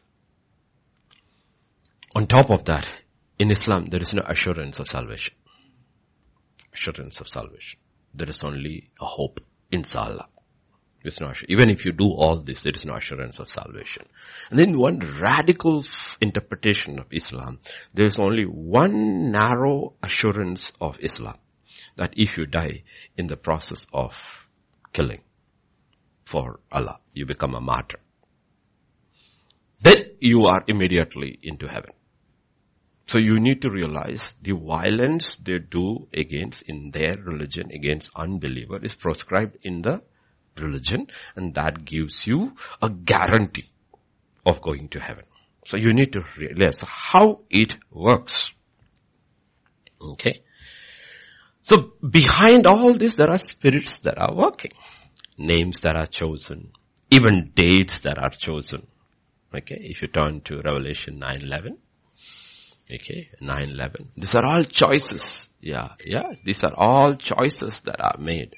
[SPEAKER 1] On top of that, in Islam, there is no assurance of salvation. Assurance of salvation. There is only a hope, inshallah. There's no assurance. Even if you do all this, there is no assurance of salvation. And then one radical f- interpretation of Islam, there is only one narrow assurance of Islam. That if you die in the process of killing for Allah, you become a martyr. Then you are immediately into heaven. So you need to realize the violence they do against, in their religion, against unbeliever is prescribed in the religion, and that gives you a guarantee of going to heaven. So you need to realize how it works. Okay. So behind all this, there are spirits that are working. Names that are chosen. Even dates that are chosen. Okay. If you turn to Revelation nine eleven. Okay. nine eleven. These are all choices. Yeah. Yeah. These are all choices that are made.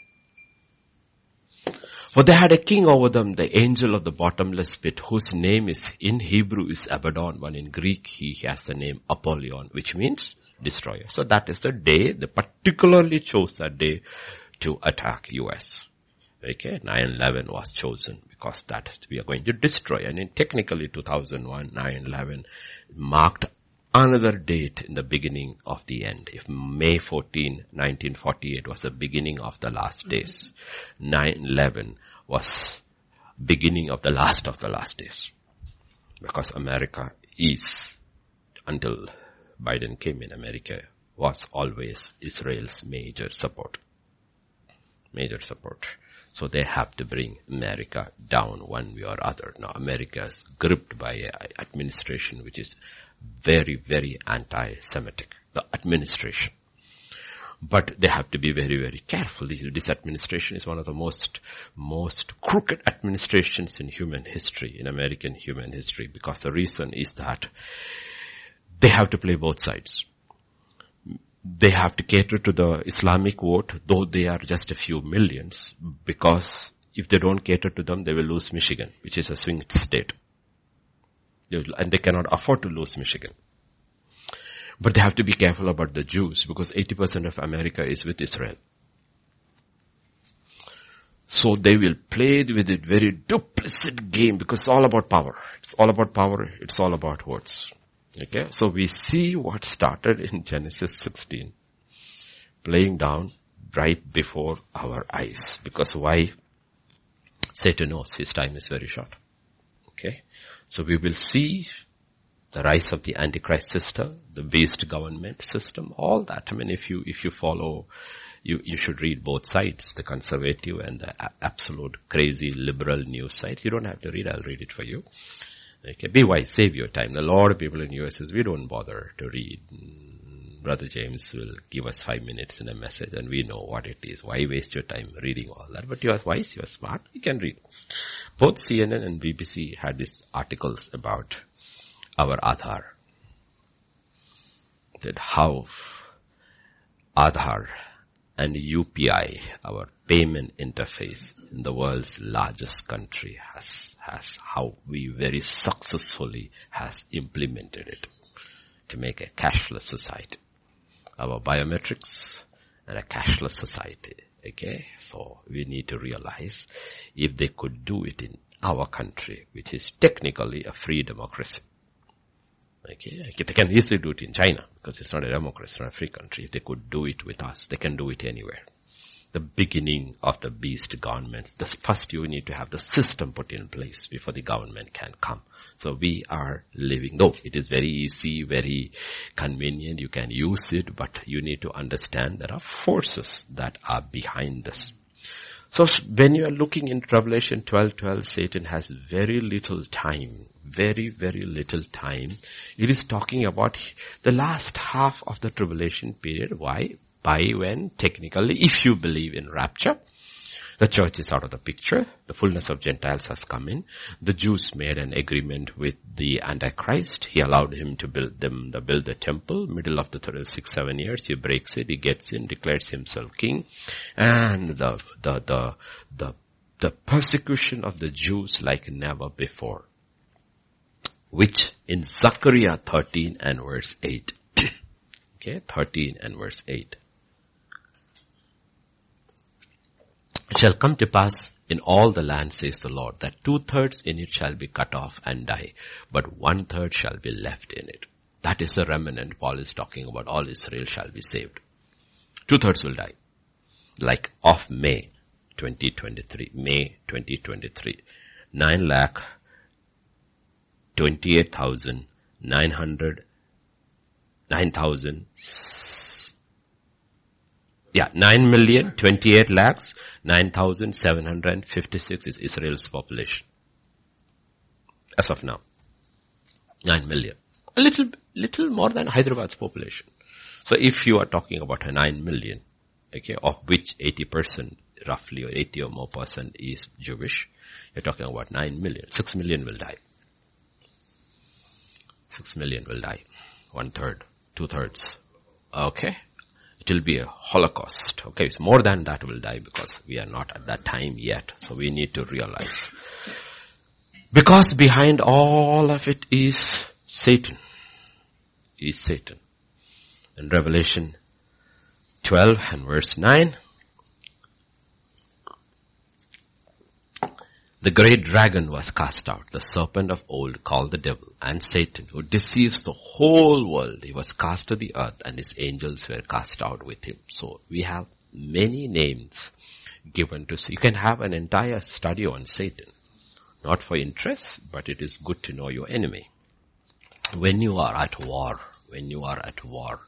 [SPEAKER 1] For they had a king over them, the angel of the bottomless pit, whose name is, in Hebrew is Abaddon, but in Greek he has the name Apollyon, which means destroyer. So that is the day, they particularly chose that day to attack U S. Okay, nine eleven was chosen because that we are going to destroy. And in technically two thousand one, nine eleven marked another date in the beginning of the end. If May fourteenth, nineteen forty-eight was the beginning of the last days, nine eleven was beginning of the last of the last days. Because America is, until Biden came in, America was always Israel's major support. Major support. So they have to bring America down one way or other. Now America is gripped by an administration which is very, very anti-Semitic. The administration. But they have to be very, very careful. This administration is one of the most, most crooked administrations in human history, in American human history, because the reason is that they have to play both sides. They have to cater to the Islamic vote, though they are just a few millions, because if they don't cater to them, they will lose Michigan, which is a swing state. And they cannot afford to lose Michigan. But they have to be careful about the Jews, because eighty percent of America is with Israel. So they will play with it very duplicit game, because it's all about power. It's all about power. It's all about votes. Okay, so we see what started in Genesis sixteen playing down right before our eyes. Because why? Satan knows his time is very short. Okay, so we will see the rise of the Antichrist system, the beast government system, all that. I mean, if you, if you follow, you, you should read both sides, the conservative and the a- absolute crazy liberal news sites. You don't have to read, I'll read it for you. Okay, be wise, save your time. A lot of people in U S, we don't bother to read. Brother James will give us five minutes in a message and we know what it is. Why waste your time reading all that? But you are wise, you are smart, you can read. Both C N N and B B C had these articles about our Aadhaar. That how Aadhaar and U P I, our payment interface in the world's largest country, has, has how we very successfully has implemented it to make a cashless society. Our biometrics and a cashless society. Okay, so we need to realize if they could do it in our country, which is technically a free democracy. Okay, they can easily do it in China because it's not a democracy, it's not a free country. If they could do it with us, they can do it anywhere. The beginning of the beast governments. The first you need to have the system put in place before the government can come. So we are living, though it is very easy, very convenient, you can use it, but you need to understand there are forces that are behind this. So when you are looking in Revelation twelve twelve, Satan has very little time, very, very little time. It is talking about the last half of the tribulation period. Why? By when, technically, if you believe in rapture, the church is out of the picture. The fullness of Gentiles has come in. The Jews made an agreement with the Antichrist. He allowed him to build them, the build the temple. Middle of the thirty-six, seven years, he breaks it. He gets in, declares himself king. And the, the, the, the, the persecution of the Jews like never before. Which in Zechariah thirteen and verse eight. Okay, thirteen and verse eight. It shall come to pass in all the land, says the Lord, that two-thirds in it shall be cut off and die, but one-third shall be left in it. That is the remnant Paul is talking about. All Israel shall be saved. Two-thirds will die. Like of May twenty twenty-three. May twenty twenty-three. Nine lakh twenty-eight thousand nine hundred, nine thousand, yeah, nine million twenty-eight lakhs. nine thousand seven hundred fifty-six is Israel's population. As of now. nine million. A little, little more than Hyderabad's population. So if you are talking about a nine million, okay, of which eighty percent roughly or eighty or more percent is Jewish, you're talking about nine million. six million will die. six million will die. One third, two thirds. Okay. It will be a holocaust. Okay, so more than that will die because we are not at that time yet. So we need to realize. Because behind all of it is Satan. Is Satan. In Revelation twelve and verse nine. The great dragon was cast out, the serpent of old called the devil and Satan, who deceives the whole world. He was cast to the earth and his angels were cast out with him. So we have many names given to, you can have an entire study on Satan. Not for interest, but it is good to know your enemy. When you are at war, when you are at war,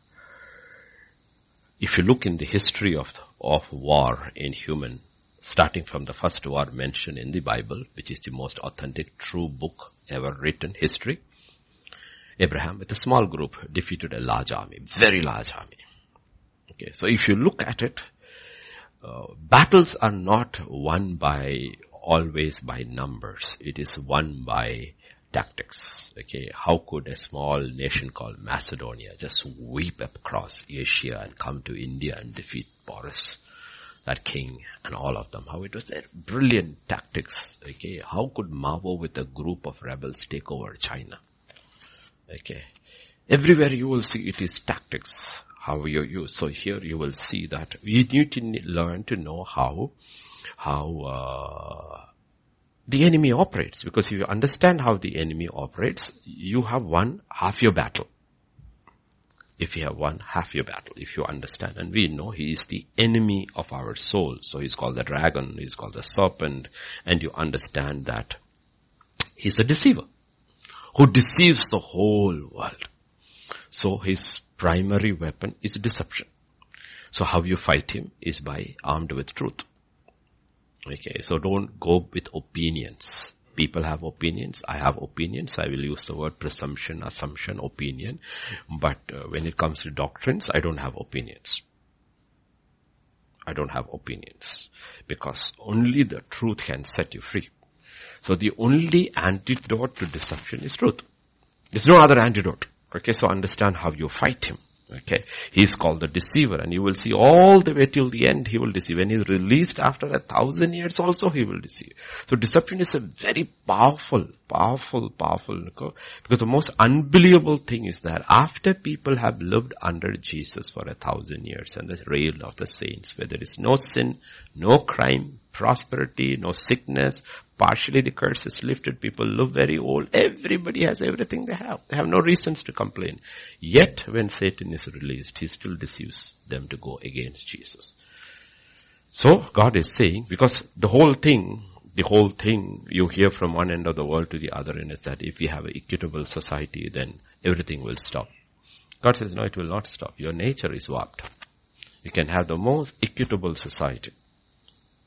[SPEAKER 1] if you look in the history of, of war in human starting from the first war mentioned in the Bible, which is the most authentic, true book ever written, history. Abraham, with a small group, defeated a large army, very large army. Okay, so if you look at it, uh, battles are not won by, always by numbers. It is won by tactics. Okay, how could a small nation called Macedonia just sweep across Asia and come to India and defeat Boris? That king and all of them, how it was their brilliant tactics. Okay, how could Mao with a group of rebels take over China? Okay, everywhere you will see it is tactics, how you use. So here you will see that we need to learn to know how, how, uh, the enemy operates. Because if you understand how the enemy operates, you have won half your battle. If you have won half your battle, if you understand. And we know he is the enemy of our soul. So he's called the dragon, he's called the serpent. And you understand that he's a deceiver who deceives the whole world. So his primary weapon is deception. So how you fight him is by armed with truth. Okay, so don't go with opinions. People have opinions. I have opinions. I will use the word presumption, assumption, opinion. But uh, when it comes to doctrines, I don't have opinions. I don't have opinions. Because only the truth can set you free. So the only antidote to deception is truth. There's no other antidote. Okay, so understand how you fight him. Okay, he's called the deceiver, and you will see all the way till the end he will deceive. When he's released after a thousand years also he will deceive. So deception is a very powerful, powerful, powerful, because the most unbelievable thing is that after people have lived under Jesus for a thousand years and the reign of the saints, where there is no sin, no crime, prosperity, no sickness, partially the curse is lifted, people live very old, everybody has everything they have. They have no reasons to complain. Yet when Satan is released, he still deceives them to go against Jesus. So God is saying, because the whole thing, the whole thing you hear from one end of the world to the other end is that if we have an equitable society, then everything will stop. God says, no, it will not stop. Your nature is warped. You can have the most equitable society.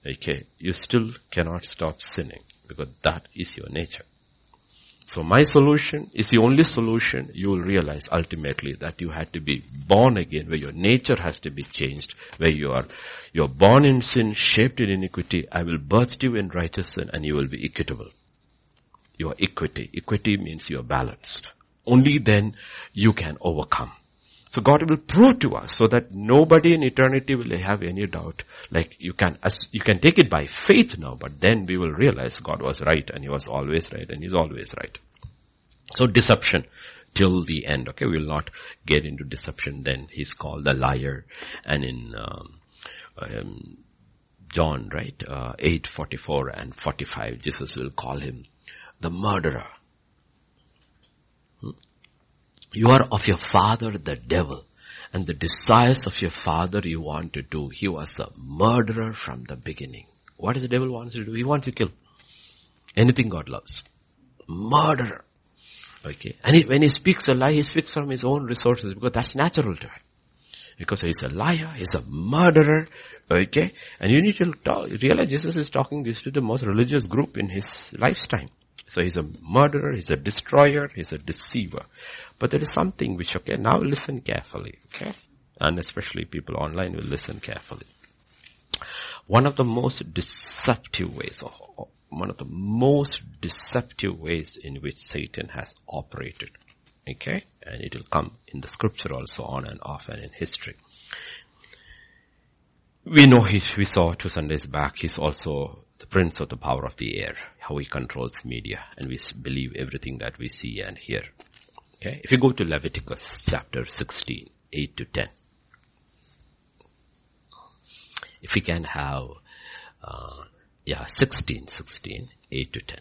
[SPEAKER 1] okay, you still cannot stop sinning because that is your nature. So my solution is the only solution. You will realize ultimately that you had to be born again, where your nature has to be changed, where you are, you are born in sin, shaped in iniquity. I will birth you in righteousness and you will be equitable. You are equity. Equity means you are balanced. Only then you can overcome. So God will prove to us so that nobody in eternity will have any doubt. Like you can, as you can take it by faith now, but then we will realize God was right and He was always right and He's always right. So deception till the end. Okay, we will not get into deception. Then He's called the liar, and in um, um, John, right, uh, eight forty-four and forty-five, Jesus will call Him the murderer. Hmm? You are of your father, the devil, and the desires of your father you want to do. He was a murderer from the beginning. What does the devil wants to do? He wants to kill anything God loves. Murderer. Okay. And he, when he speaks a lie, he speaks from his own resources because that's natural to him. Because he's a liar, he's a murderer. Okay. And you need to talk, realize Jesus is talking this to the most religious group in his lifetime. So he's a murderer, he's a destroyer, he's a deceiver. But there is something which, okay, now listen carefully, okay? And especially people online will listen carefully. One of the most deceptive ways, or one of the most deceptive ways in which Satan has operated, okay? And it will come in the scripture also on and off and in history. We know he, we saw two Sundays back, he's also the prince of the power of the air, how he controls media, and we believe everything that we see and hear. Okay, if you go to Leviticus chapter sixteen, eight to ten. If we can have, uh, yeah, sixteen, sixteen, eight to ten.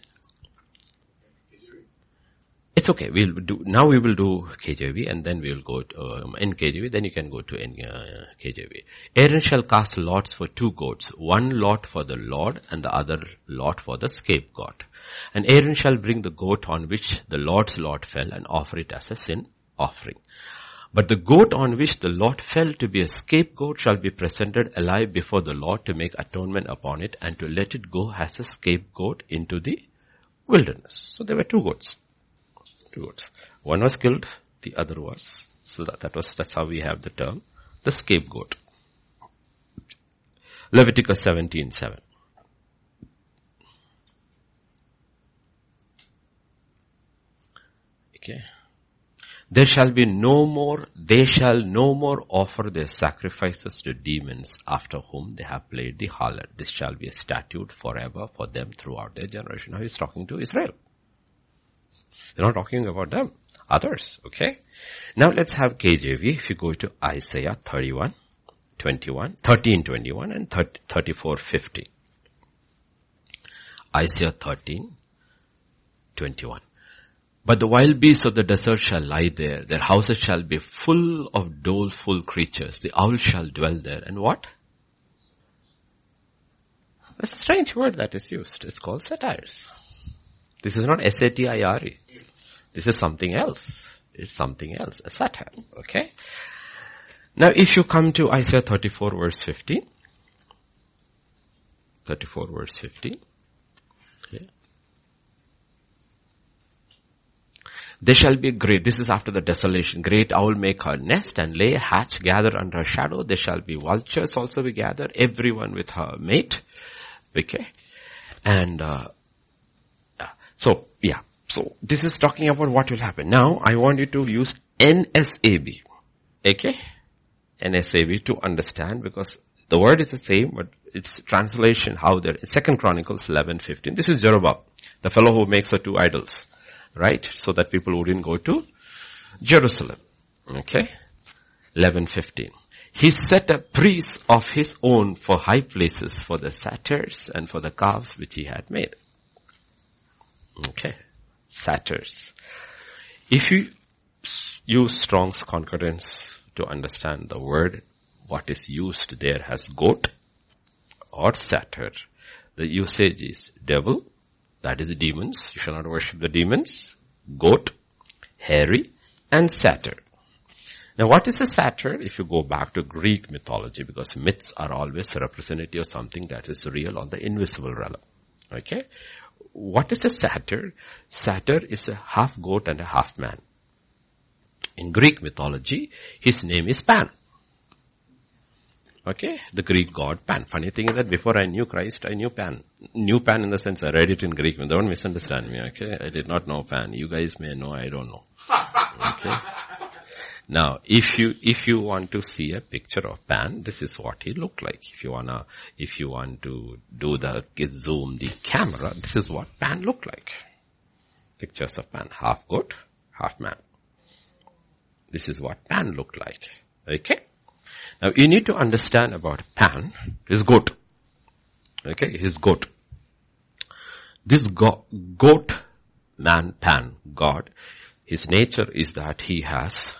[SPEAKER 1] It's okay, we'll do, now we will do K J V and then we'll go to, um, in K J V, then you can go to in, uh, K J V. Aaron shall cast lots for two goats, one lot for the Lord and the other lot for the scapegoat. And Aaron shall bring the goat on which the Lord's lot fell and offer it as a sin offering. But the goat on which the lot fell to be a scapegoat shall be presented alive before the Lord to make atonement upon it and to let it go as a scapegoat into the wilderness. So there were two goats. Two goats. One was killed, the other was. So that, that was, that's how we have the term, the scapegoat. Leviticus seventeen seven. Okay. There shall be no more, they shall no more offer their sacrifices to demons after whom they have played the harlot. This shall be a statute forever for them throughout their generation. Now he's talking to Israel. They're not talking about them, others, okay? Now let's have K J V. If you go to Isaiah thirty-one, twenty-one, thirteen, twenty-one and thirty-four, fifty. Isaiah thirteen, twenty-one. But the wild beasts of the desert shall lie there. Their houses shall be full of doleful creatures. The owl shall dwell there. And what? That's a strange word that is used. It's called satires. This is not S A T I R E. This is something else. It's something else. A satire. Okay? Now if you come to Isaiah thirty-four verse fifteen. thirty-four verse fifteen. Okay. There shall be great, this is after the desolation, great owl make her nest and lay a hatch, gather under her shadow. There shall be vultures also be gathered, everyone with her mate. Okay. And, uh, so, yeah. So, this is talking about what will happen. Now, I want you to use N S A B. Okay? N S A B to understand because the word is the same, but it's translation, how there, Second Chronicles eleven fifteen. This is Jeroboam, the fellow who makes the two idols. Right? So that people wouldn't go to Jerusalem. Okay? eleven fifteen. He set up priests of his own for high places for the satyrs and for the calves which he had made. Okay? Satyrs. If you use Strong's Concordance to understand the word, what is used there as goat or satyr, the usage is devil, that is demons. You shall not worship the demons. Goat, hairy, and satyr. Now what is a satyr? If you go back to Greek mythology, because myths are always representative of something that is real on the invisible realm. Okay? What is a satyr? Satyr is a half goat and a half man. In Greek mythology, his name is Pan. Okay? The Greek god Pan. Funny thing is that before I knew Christ, I knew Pan. Knew Pan in the sense I read it in Greek. Don't misunderstand me, okay? I did not know Pan. You guys may know, I don't know. Okay? Now, if you, if you want to see a picture of Pan, this is what he looked like. If you wanna, if you want to do the, zoom the camera, this is what Pan looked like. Pictures of Pan. Half goat, half man. This is what Pan looked like. Okay? Now, you need to understand about Pan, his goat. Okay? His goat. This go- goat man, Pan, God, his nature is that he has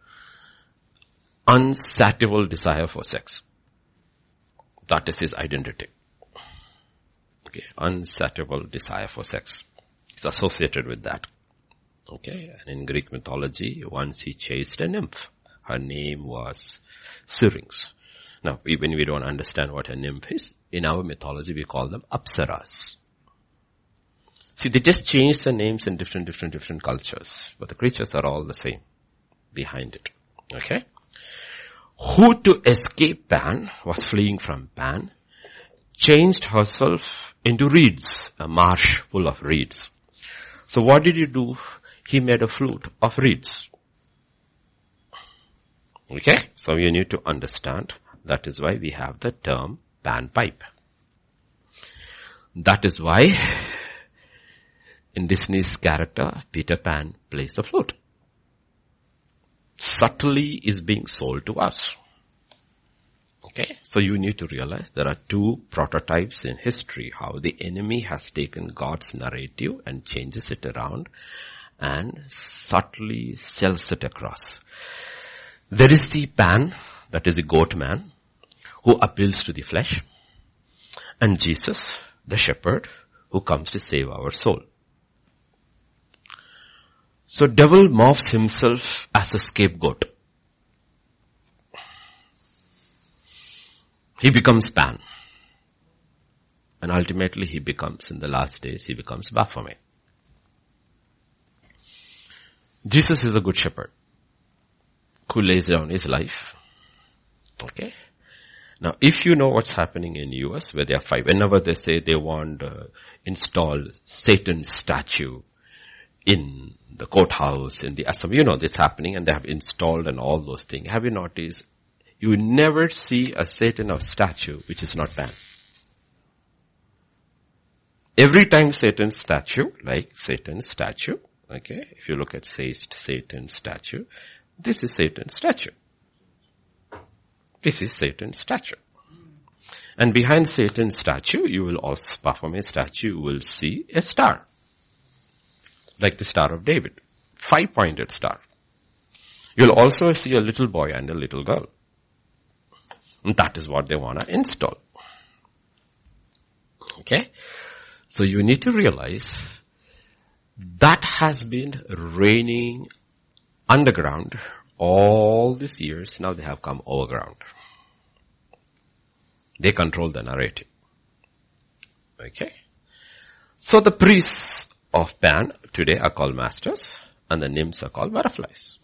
[SPEAKER 1] unsatiable desire for sex. That is his identity. Okay, unsatiable desire for sex. It's associated with that. Okay, and in Greek mythology, once he chased a nymph. Her name was Syrinx. Now, when we don't understand what a nymph is, in our mythology we call them Apsaras. See, they just changed the names in different, different, different cultures. But the creatures are all the same behind it. Okay? Who to escape Pan, was fleeing from Pan, changed herself into reeds, a marsh full of reeds. So what did he do? He made a flute of reeds. Okay? So you need to understand, that is why we have the term panpipe. That is why in Disney's character, Peter Pan plays the flute. Subtly is being sold to us. Okay, so you need to realize there are two prototypes in history, how the enemy has taken God's narrative and changes it around and subtly sells it across. There is the Pan, that is the goat man, who appeals to the flesh, and Jesus, the shepherd, who comes to save our soul. So devil morphs himself as a scapegoat. He becomes Pan. And ultimately he becomes, in the last days, he becomes Baphomet. Jesus is a good shepherd who lays down his life. Okay. Now, if you know what's happening in U S, where they are five, whenever they say they want to install Satan's statue in the courthouse, in the assembly, you know that's happening, and they have installed and all those things. Have you noticed? You will never see a Satan or statue which is not Pan. Every time Satan's statue, like Satan's statue, okay, if you look at Satan's statue, this is Satan's statue. This is Satan's statue. And behind Satan's statue, you will also, Baphomet statue, you will see a star. Like the Star of David. Five-pointed star. You'll also see a little boy and a little girl. And that is what they want to install. Okay? So you need to realize that has been reigning underground all these years. Now they have come overground. They control the narrative. Okay? So the priests of Pan today are called masters, and the nymphs are called butterflies.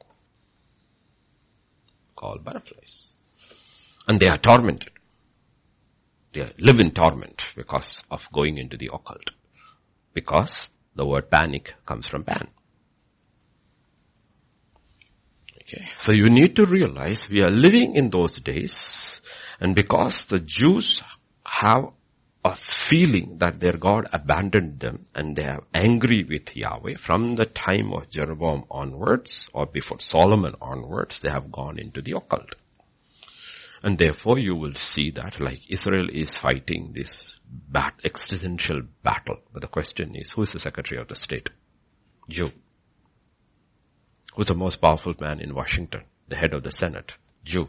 [SPEAKER 1] Called butterflies. And they are tormented. They live in torment because of going into the occult. Because the word panic comes from Pan. Okay. So you need to realize we are living in those days, and because the Jews have a feeling that their God abandoned them and they are angry with Yahweh from the time of Jeroboam onwards, or before Solomon onwards, they have gone into the occult. And therefore you will see that like Israel is fighting this bat- existential battle. But the question is, who is the Secretary of the State? Jew. Who's the most powerful man in Washington? The head of the Senate? Jew.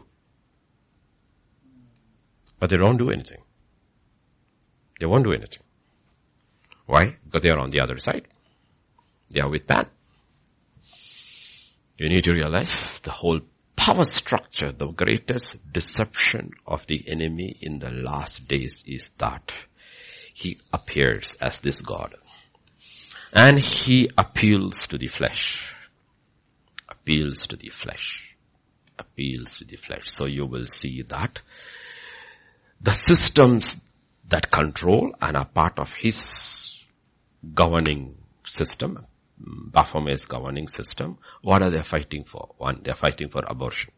[SPEAKER 1] But they don't do anything. They won't do anything. Why? Because they are on the other side. They are with Pan. You need to realize the whole power structure, the greatest deception of the enemy in the last days is that he appears as this God. And he appeals to the flesh. Appeals to the flesh. Appeals to the flesh. So you will see that the systems that control and are part of his governing system, Baphomet's governing system, what are they fighting for? One, they're fighting for abortion.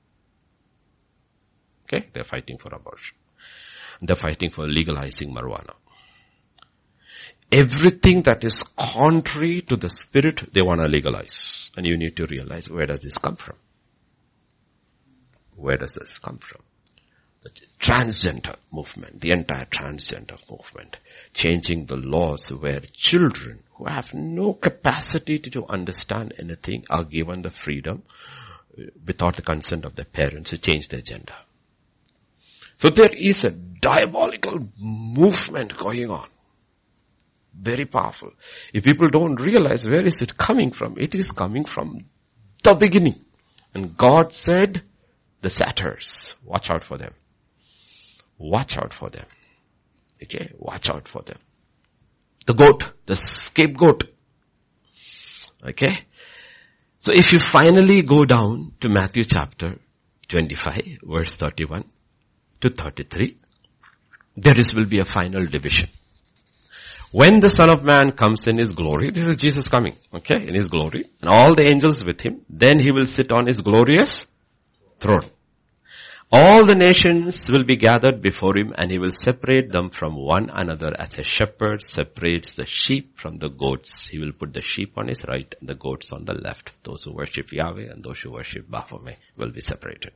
[SPEAKER 1] Okay? They're fighting for abortion. They're fighting for legalizing marijuana. Everything that is contrary to the spirit, they want to legalize. And you need to realize, where does this come from? Where does this come from? The transgender movement, the entire transgender movement, changing the laws where children who have no capacity to understand anything are given the freedom without the consent of their parents to change their gender. So there is a diabolical movement going on. Very powerful. If people don't realize where is it coming from, it is coming from the beginning. And God said, the satyrs, watch out for them. Watch out for them. Okay, watch out for them. The goat, the scapegoat. Okay. So if you finally go down to Matthew chapter twenty-five, verse thirty-one to thirty-three, there is will be a final division. When the Son of Man comes in his glory, this is Jesus coming, okay, in his glory, and all the angels with him, then he will sit on his glorious throne. All the nations will be gathered before him, and he will separate them from one another as a shepherd separates the sheep from the goats. He will put the sheep on his right and the goats on the left. Those who worship Yahweh and those who worship Baphomet will be separated.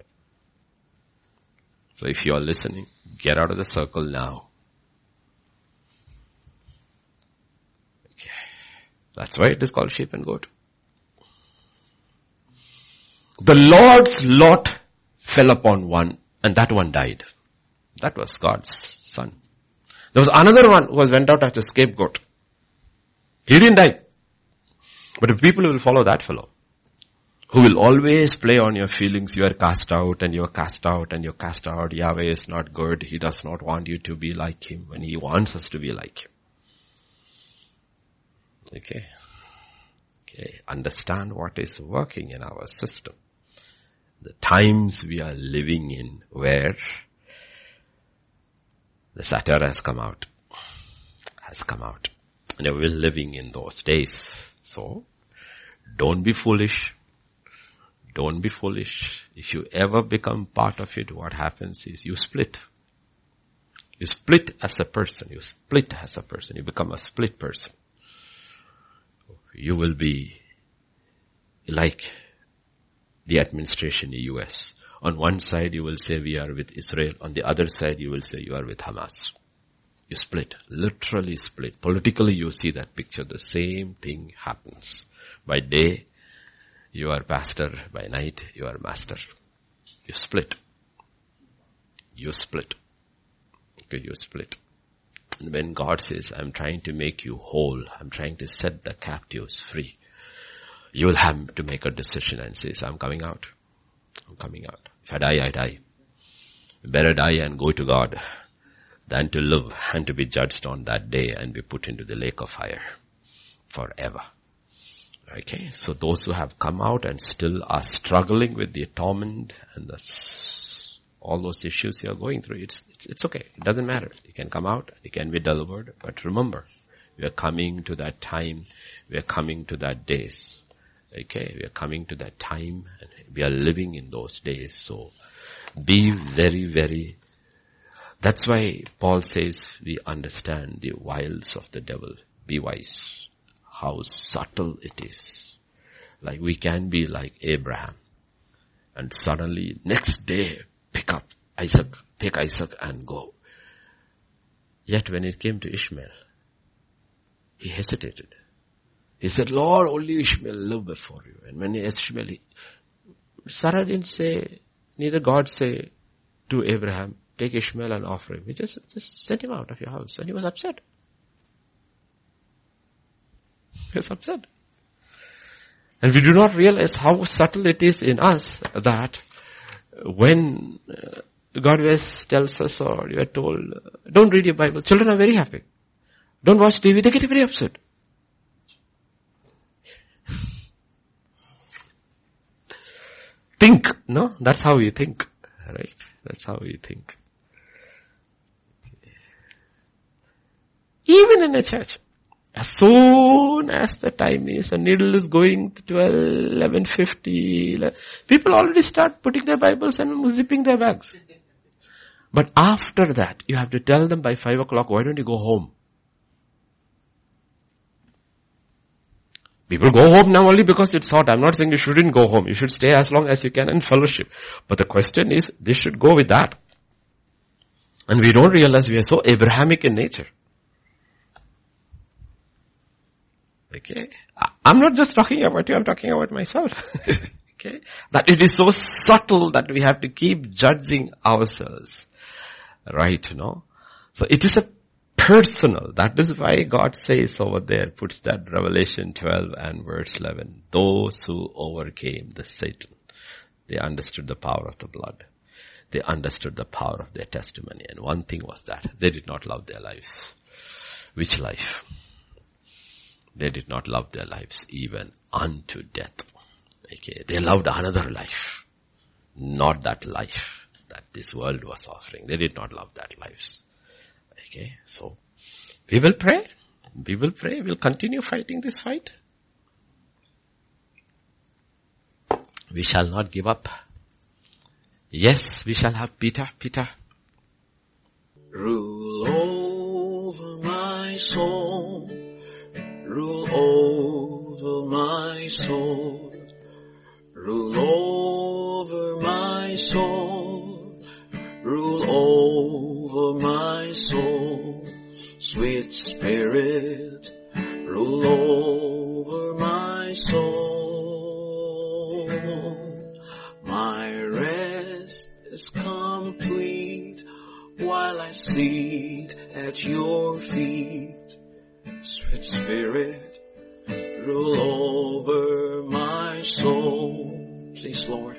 [SPEAKER 1] So if you are listening, get out of the circle now. Okay. That's why it is called sheep and goat. The Lord's lot fell upon one, and that one died. That was God's son. There was another one who was went out as a scapegoat. He didn't die. But if people will follow that fellow, who will always play on your feelings, you are cast out and you are cast out and you are cast out. Yahweh is not good. He does not want you to be like him when he wants us to be like him. Okay. Okay. Understand what is working in our system. The times we are living in where the satyr has come out, has come out. And we're living in those days. So, don't be foolish. Don't be foolish. If you ever become part of it, what happens is you split. You split as a person. You split as a person. You become a split person. You will be like the administration in the U S. On one side you will say we are with Israel. On the other side you will say you are with Hamas. You split. Literally split. Politically you see that picture. The same thing happens. By day you are pastor. By night you are master. You split. You split. Okay, you split. And when God says, I'm trying to make you whole. I'm trying to set the captives free. You will have to make a decision and say, I'm coming out. I'm coming out. If I die, I die. Better die and go to God than to live and to be judged on that day and be put into the lake of fire forever. Okay, so those who have come out and still are struggling with the torment and the, all those issues you are going through, it's, it's, it's okay. It doesn't matter. You can come out, you can be delivered, but remember, we are coming to that time, we are coming to that days. Okay, we are coming to that time and we are living in those days. So be very, very, that's why Paul says we understand the wiles of the devil. Be wise. How subtle it is. Like we can be like Abraham and suddenly next day pick up Isaac, take Isaac and go. Yet when it came to Ishmael, he hesitated. He said, Lord, only Ishmael live before you. And when Ishmael, he, Sarah didn't say, neither God say to Abraham, take Ishmael and offer him. He just, just sent him out of your house. And he was upset. He was upset. And we do not realize how subtle it is in us that when uh, God tells us or you are told, don't read your Bible, children are very happy. Don't watch T V, they get very upset. Think, no? That's how we think, right? That's how we think. Even in a church, as soon as the time is, the needle is going to twelve, eleven fifty, people already start putting their Bibles and zipping their bags. But after that, you have to tell them by five o'clock, why don't you go home? People go home now only because it's hot. I'm not saying you shouldn't go home. You should stay as long as you can in fellowship. But the question is, this should go with that. And we don't realize we are so Abrahamic in nature. Okay. I'm not just talking about you, I'm talking about myself. Okay. That it is so subtle that we have to keep judging ourselves. Right, you know. So it is a personal. That is why God says over there, puts that Revelation twelve and verse eleven. Those who overcame the Satan, they understood the power of the blood. They understood the power of their testimony. And one thing was that they did not love their lives. Which life? They did not love their lives even unto death. Okay, they loved another life. Not that life that this world was offering. They did not love that lives. Okay, so we will pray. We will pray. We'll continue fighting this fight. We shall not give up. Yes, we shall have Peter, Peter.
[SPEAKER 2] Rule over my soul. Rule over my soul. Rule over my soul. Rule over my soul. Sweet Spirit, rule over my soul. My rest is complete while I sit at your feet. Sweet Spirit, rule over my soul. Please, Lord.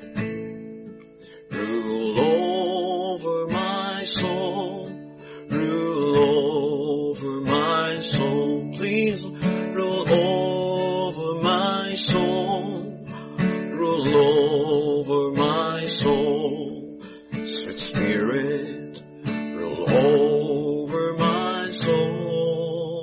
[SPEAKER 2] Rule over my soul. Rule over my soul. Please, rule over my soul. Rule over my soul. Sweet Spirit, rule over my soul.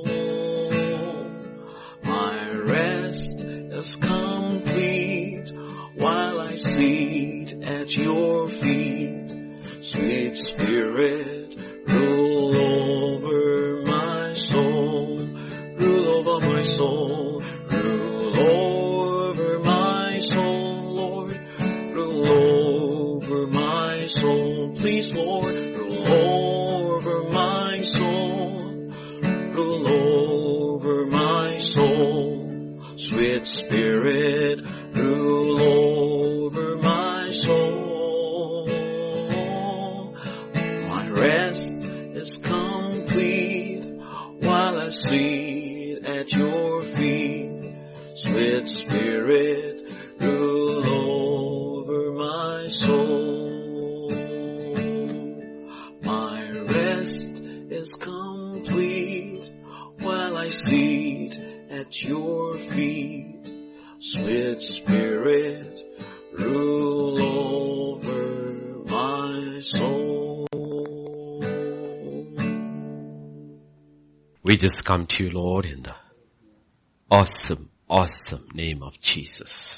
[SPEAKER 2] My rest is complete while I sit at your feet. Sweet Spirit, rule over my soul. Rule over my soul. Rule over my soul, Lord. Rule over my soul. Please, Lord, rule over my soul. Rule over my soul. Sweet Spirit, rule over my soul. My rest is complete while I sit at your feet. Sweet Spirit, rule over my soul. My rest is complete while I sit at your feet. Sweet Spirit, rule over my soul.
[SPEAKER 1] We just come to you, Lord, in the awesome, awesome name of Jesus.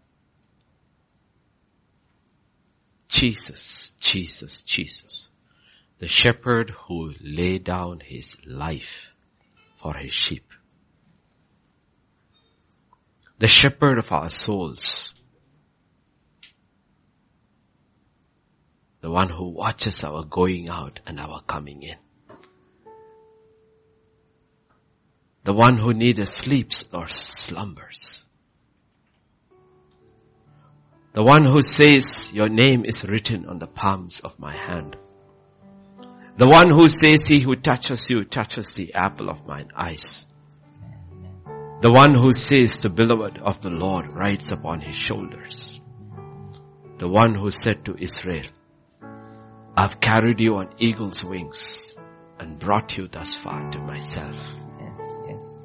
[SPEAKER 1] Jesus, Jesus, Jesus. The shepherd who laid down his life for his sheep. The shepherd of our souls. The one who watches our going out and our coming in. The one who neither sleeps nor slumbers. The one who says, your name is written on the palms of my hand. The one who says, he who touches you touches the apple of mine eyes. The one who says the beloved of the Lord rides upon his shoulders. The one who said to Israel, I've carried you on eagle's wings and brought you thus far to myself.
[SPEAKER 3] Yes, yes.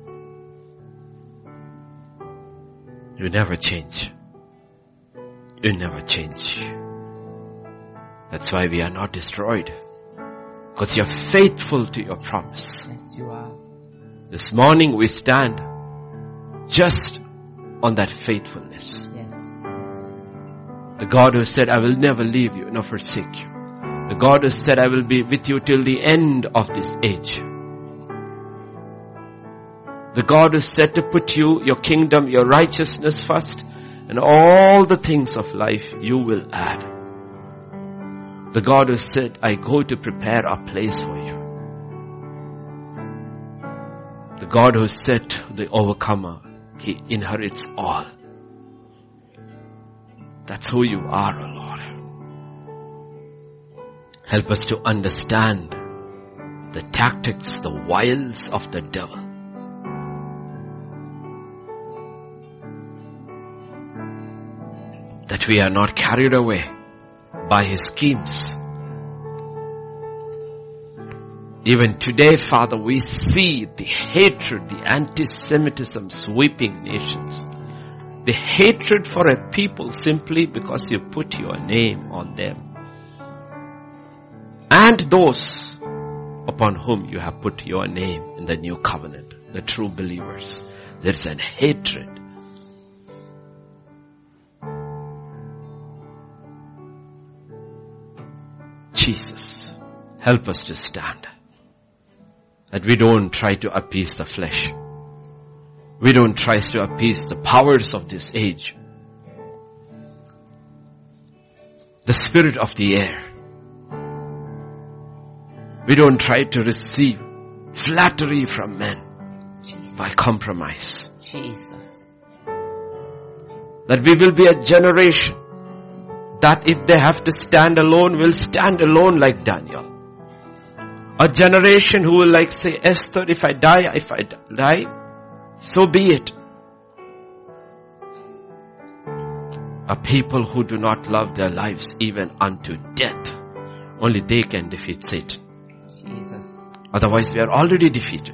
[SPEAKER 1] You never change. You never change. That's why we are not destroyed. Because you're faithful to your promise.
[SPEAKER 3] Yes, you are.
[SPEAKER 1] This morning we stand just on that faithfulness.
[SPEAKER 3] Yes, yes.
[SPEAKER 1] The God who said, I will never leave you nor forsake you. The God who said, I will be with you till the end of this age. The God who said to put you, your kingdom, your righteousness first, and all the things of life you will add. The God who said, I go to prepare a place for you. The God who said to the overcomer, he inherits all. That's who you are, O Lord. Help us to understand the tactics, the wiles of the devil. That we are not carried away by his schemes. Even today, Father, we see the hatred, the anti-Semitism sweeping nations. The hatred for a people simply because you put your name on them. And those upon whom you have put your name in the new covenant, the true believers. There's an hatred. Jesus, help us to stand. That we don't try to appease the flesh. We don't try to appease the powers of this age. The spirit of the air. We don't try to receive flattery from men
[SPEAKER 3] Jesus.
[SPEAKER 1] by compromise.
[SPEAKER 3] Jesus.
[SPEAKER 1] That we will be a generation that if they have to stand alone, will stand alone like Daniel. A generation who will like say, Esther, if I die, if I die, so be it. A people who do not love their lives even unto death. Only they can defeat Satan.
[SPEAKER 3] Jesus.
[SPEAKER 1] Otherwise we are already defeated.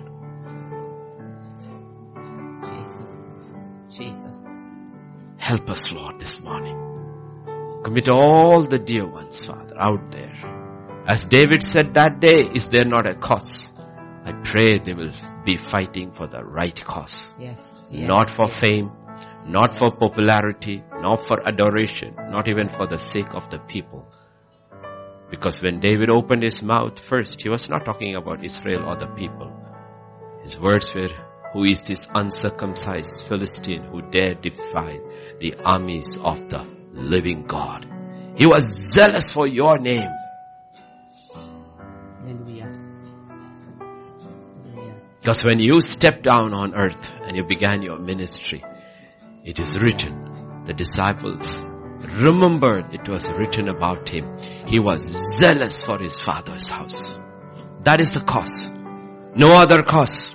[SPEAKER 3] Jesus. Jesus.
[SPEAKER 1] Help us, Lord, this morning. Commit all the dear ones, Father, out there. As David said that day, is there not a cause? I pray they will be fighting for the right cause.
[SPEAKER 3] Yes. yes
[SPEAKER 1] Not for
[SPEAKER 3] yes.
[SPEAKER 1] fame, not for popularity, not for adoration, not even for the sake of the people. Because when David opened his mouth first, he was not talking about Israel or the people. His words were, who is this uncircumcised Philistine who dare defy the armies of the living God? He was zealous for your name.
[SPEAKER 3] Hallelujah. Hallelujah.
[SPEAKER 1] Because when you stepped down on earth and you began your ministry, it is written, the disciples remembered it was written about him. He was zealous for his Father's house. That is the cause. No other cause.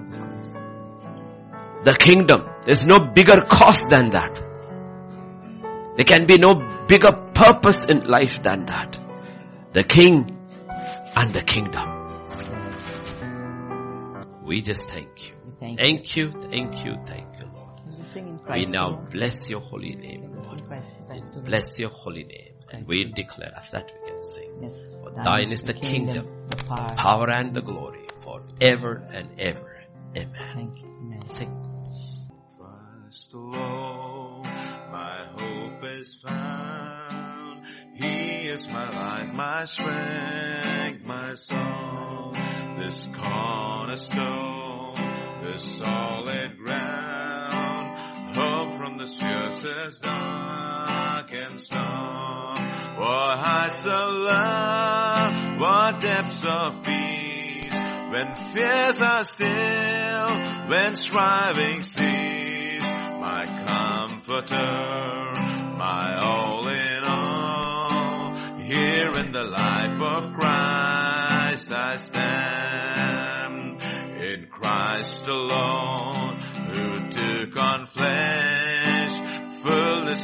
[SPEAKER 1] The kingdom. There's no bigger cause than that. There can be no bigger purpose in life than that. The King and the kingdom. We just thank you.
[SPEAKER 3] We thank,
[SPEAKER 1] Thank you, thank you, thank you, Lord.
[SPEAKER 3] you. We sing in
[SPEAKER 1] We
[SPEAKER 3] Christ.
[SPEAKER 1] now
[SPEAKER 3] Lord.
[SPEAKER 1] bless your holy name,
[SPEAKER 3] Sing
[SPEAKER 1] Lord.
[SPEAKER 3] in Christ. Thanks to the
[SPEAKER 1] Bless your holy name. And
[SPEAKER 3] Christ.
[SPEAKER 1] we declare after that we can sing.
[SPEAKER 3] Yes.
[SPEAKER 1] For thine is the kingdom,
[SPEAKER 3] the power.
[SPEAKER 1] power and the glory forever and ever. Amen.
[SPEAKER 3] Thank you. Amen.
[SPEAKER 1] Sing.
[SPEAKER 2] Christ alone, my hope is found. He is my life, my strength, my song. This cornerstone, this solid ground. Hope from the fiercest dark and storm. What heights of love, what depths of peace. When fears are still, when striving cease, my comforter, my all in all. Here in the life of Christ I stand, in Christ alone, who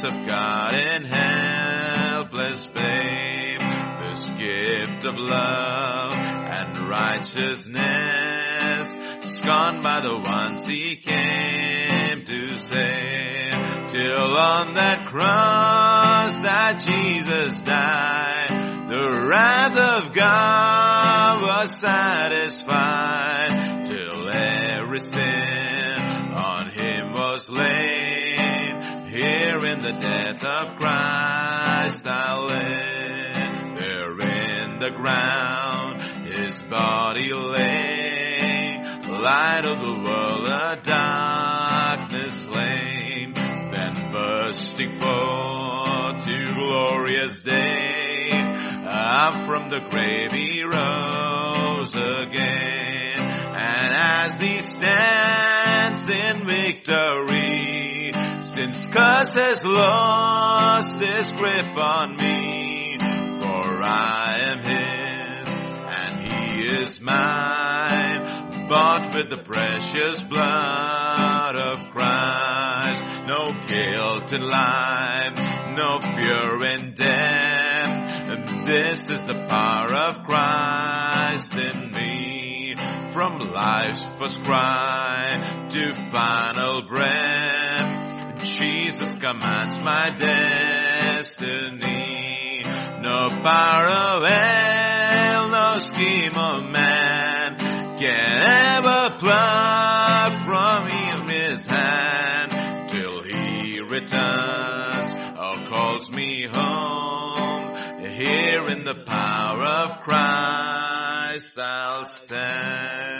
[SPEAKER 2] of God in helpless babe, this gift of love and righteousness, scorned by the ones he came to save, till on that cross that Jesus died, the wrath of God was satisfied, till every sin on him was laid. Here in the death of Christ I live. There in the ground his body lay, light of the world, a darkness slain. Then bursting forth to glorious day, up from the grave he rose again. And as he stands in victory, since curse has lost his grip on me, for I am his and he is mine, bought with the precious blood of Christ. No guilt in life, no fear in death, and this is the power of Christ in me. From life's first cry to final breath, Jesus commands my destiny. No power of hell, no scheme of man can ever pluck from him his hand, till he returns or calls me home. Here in the power of Christ I'll stand.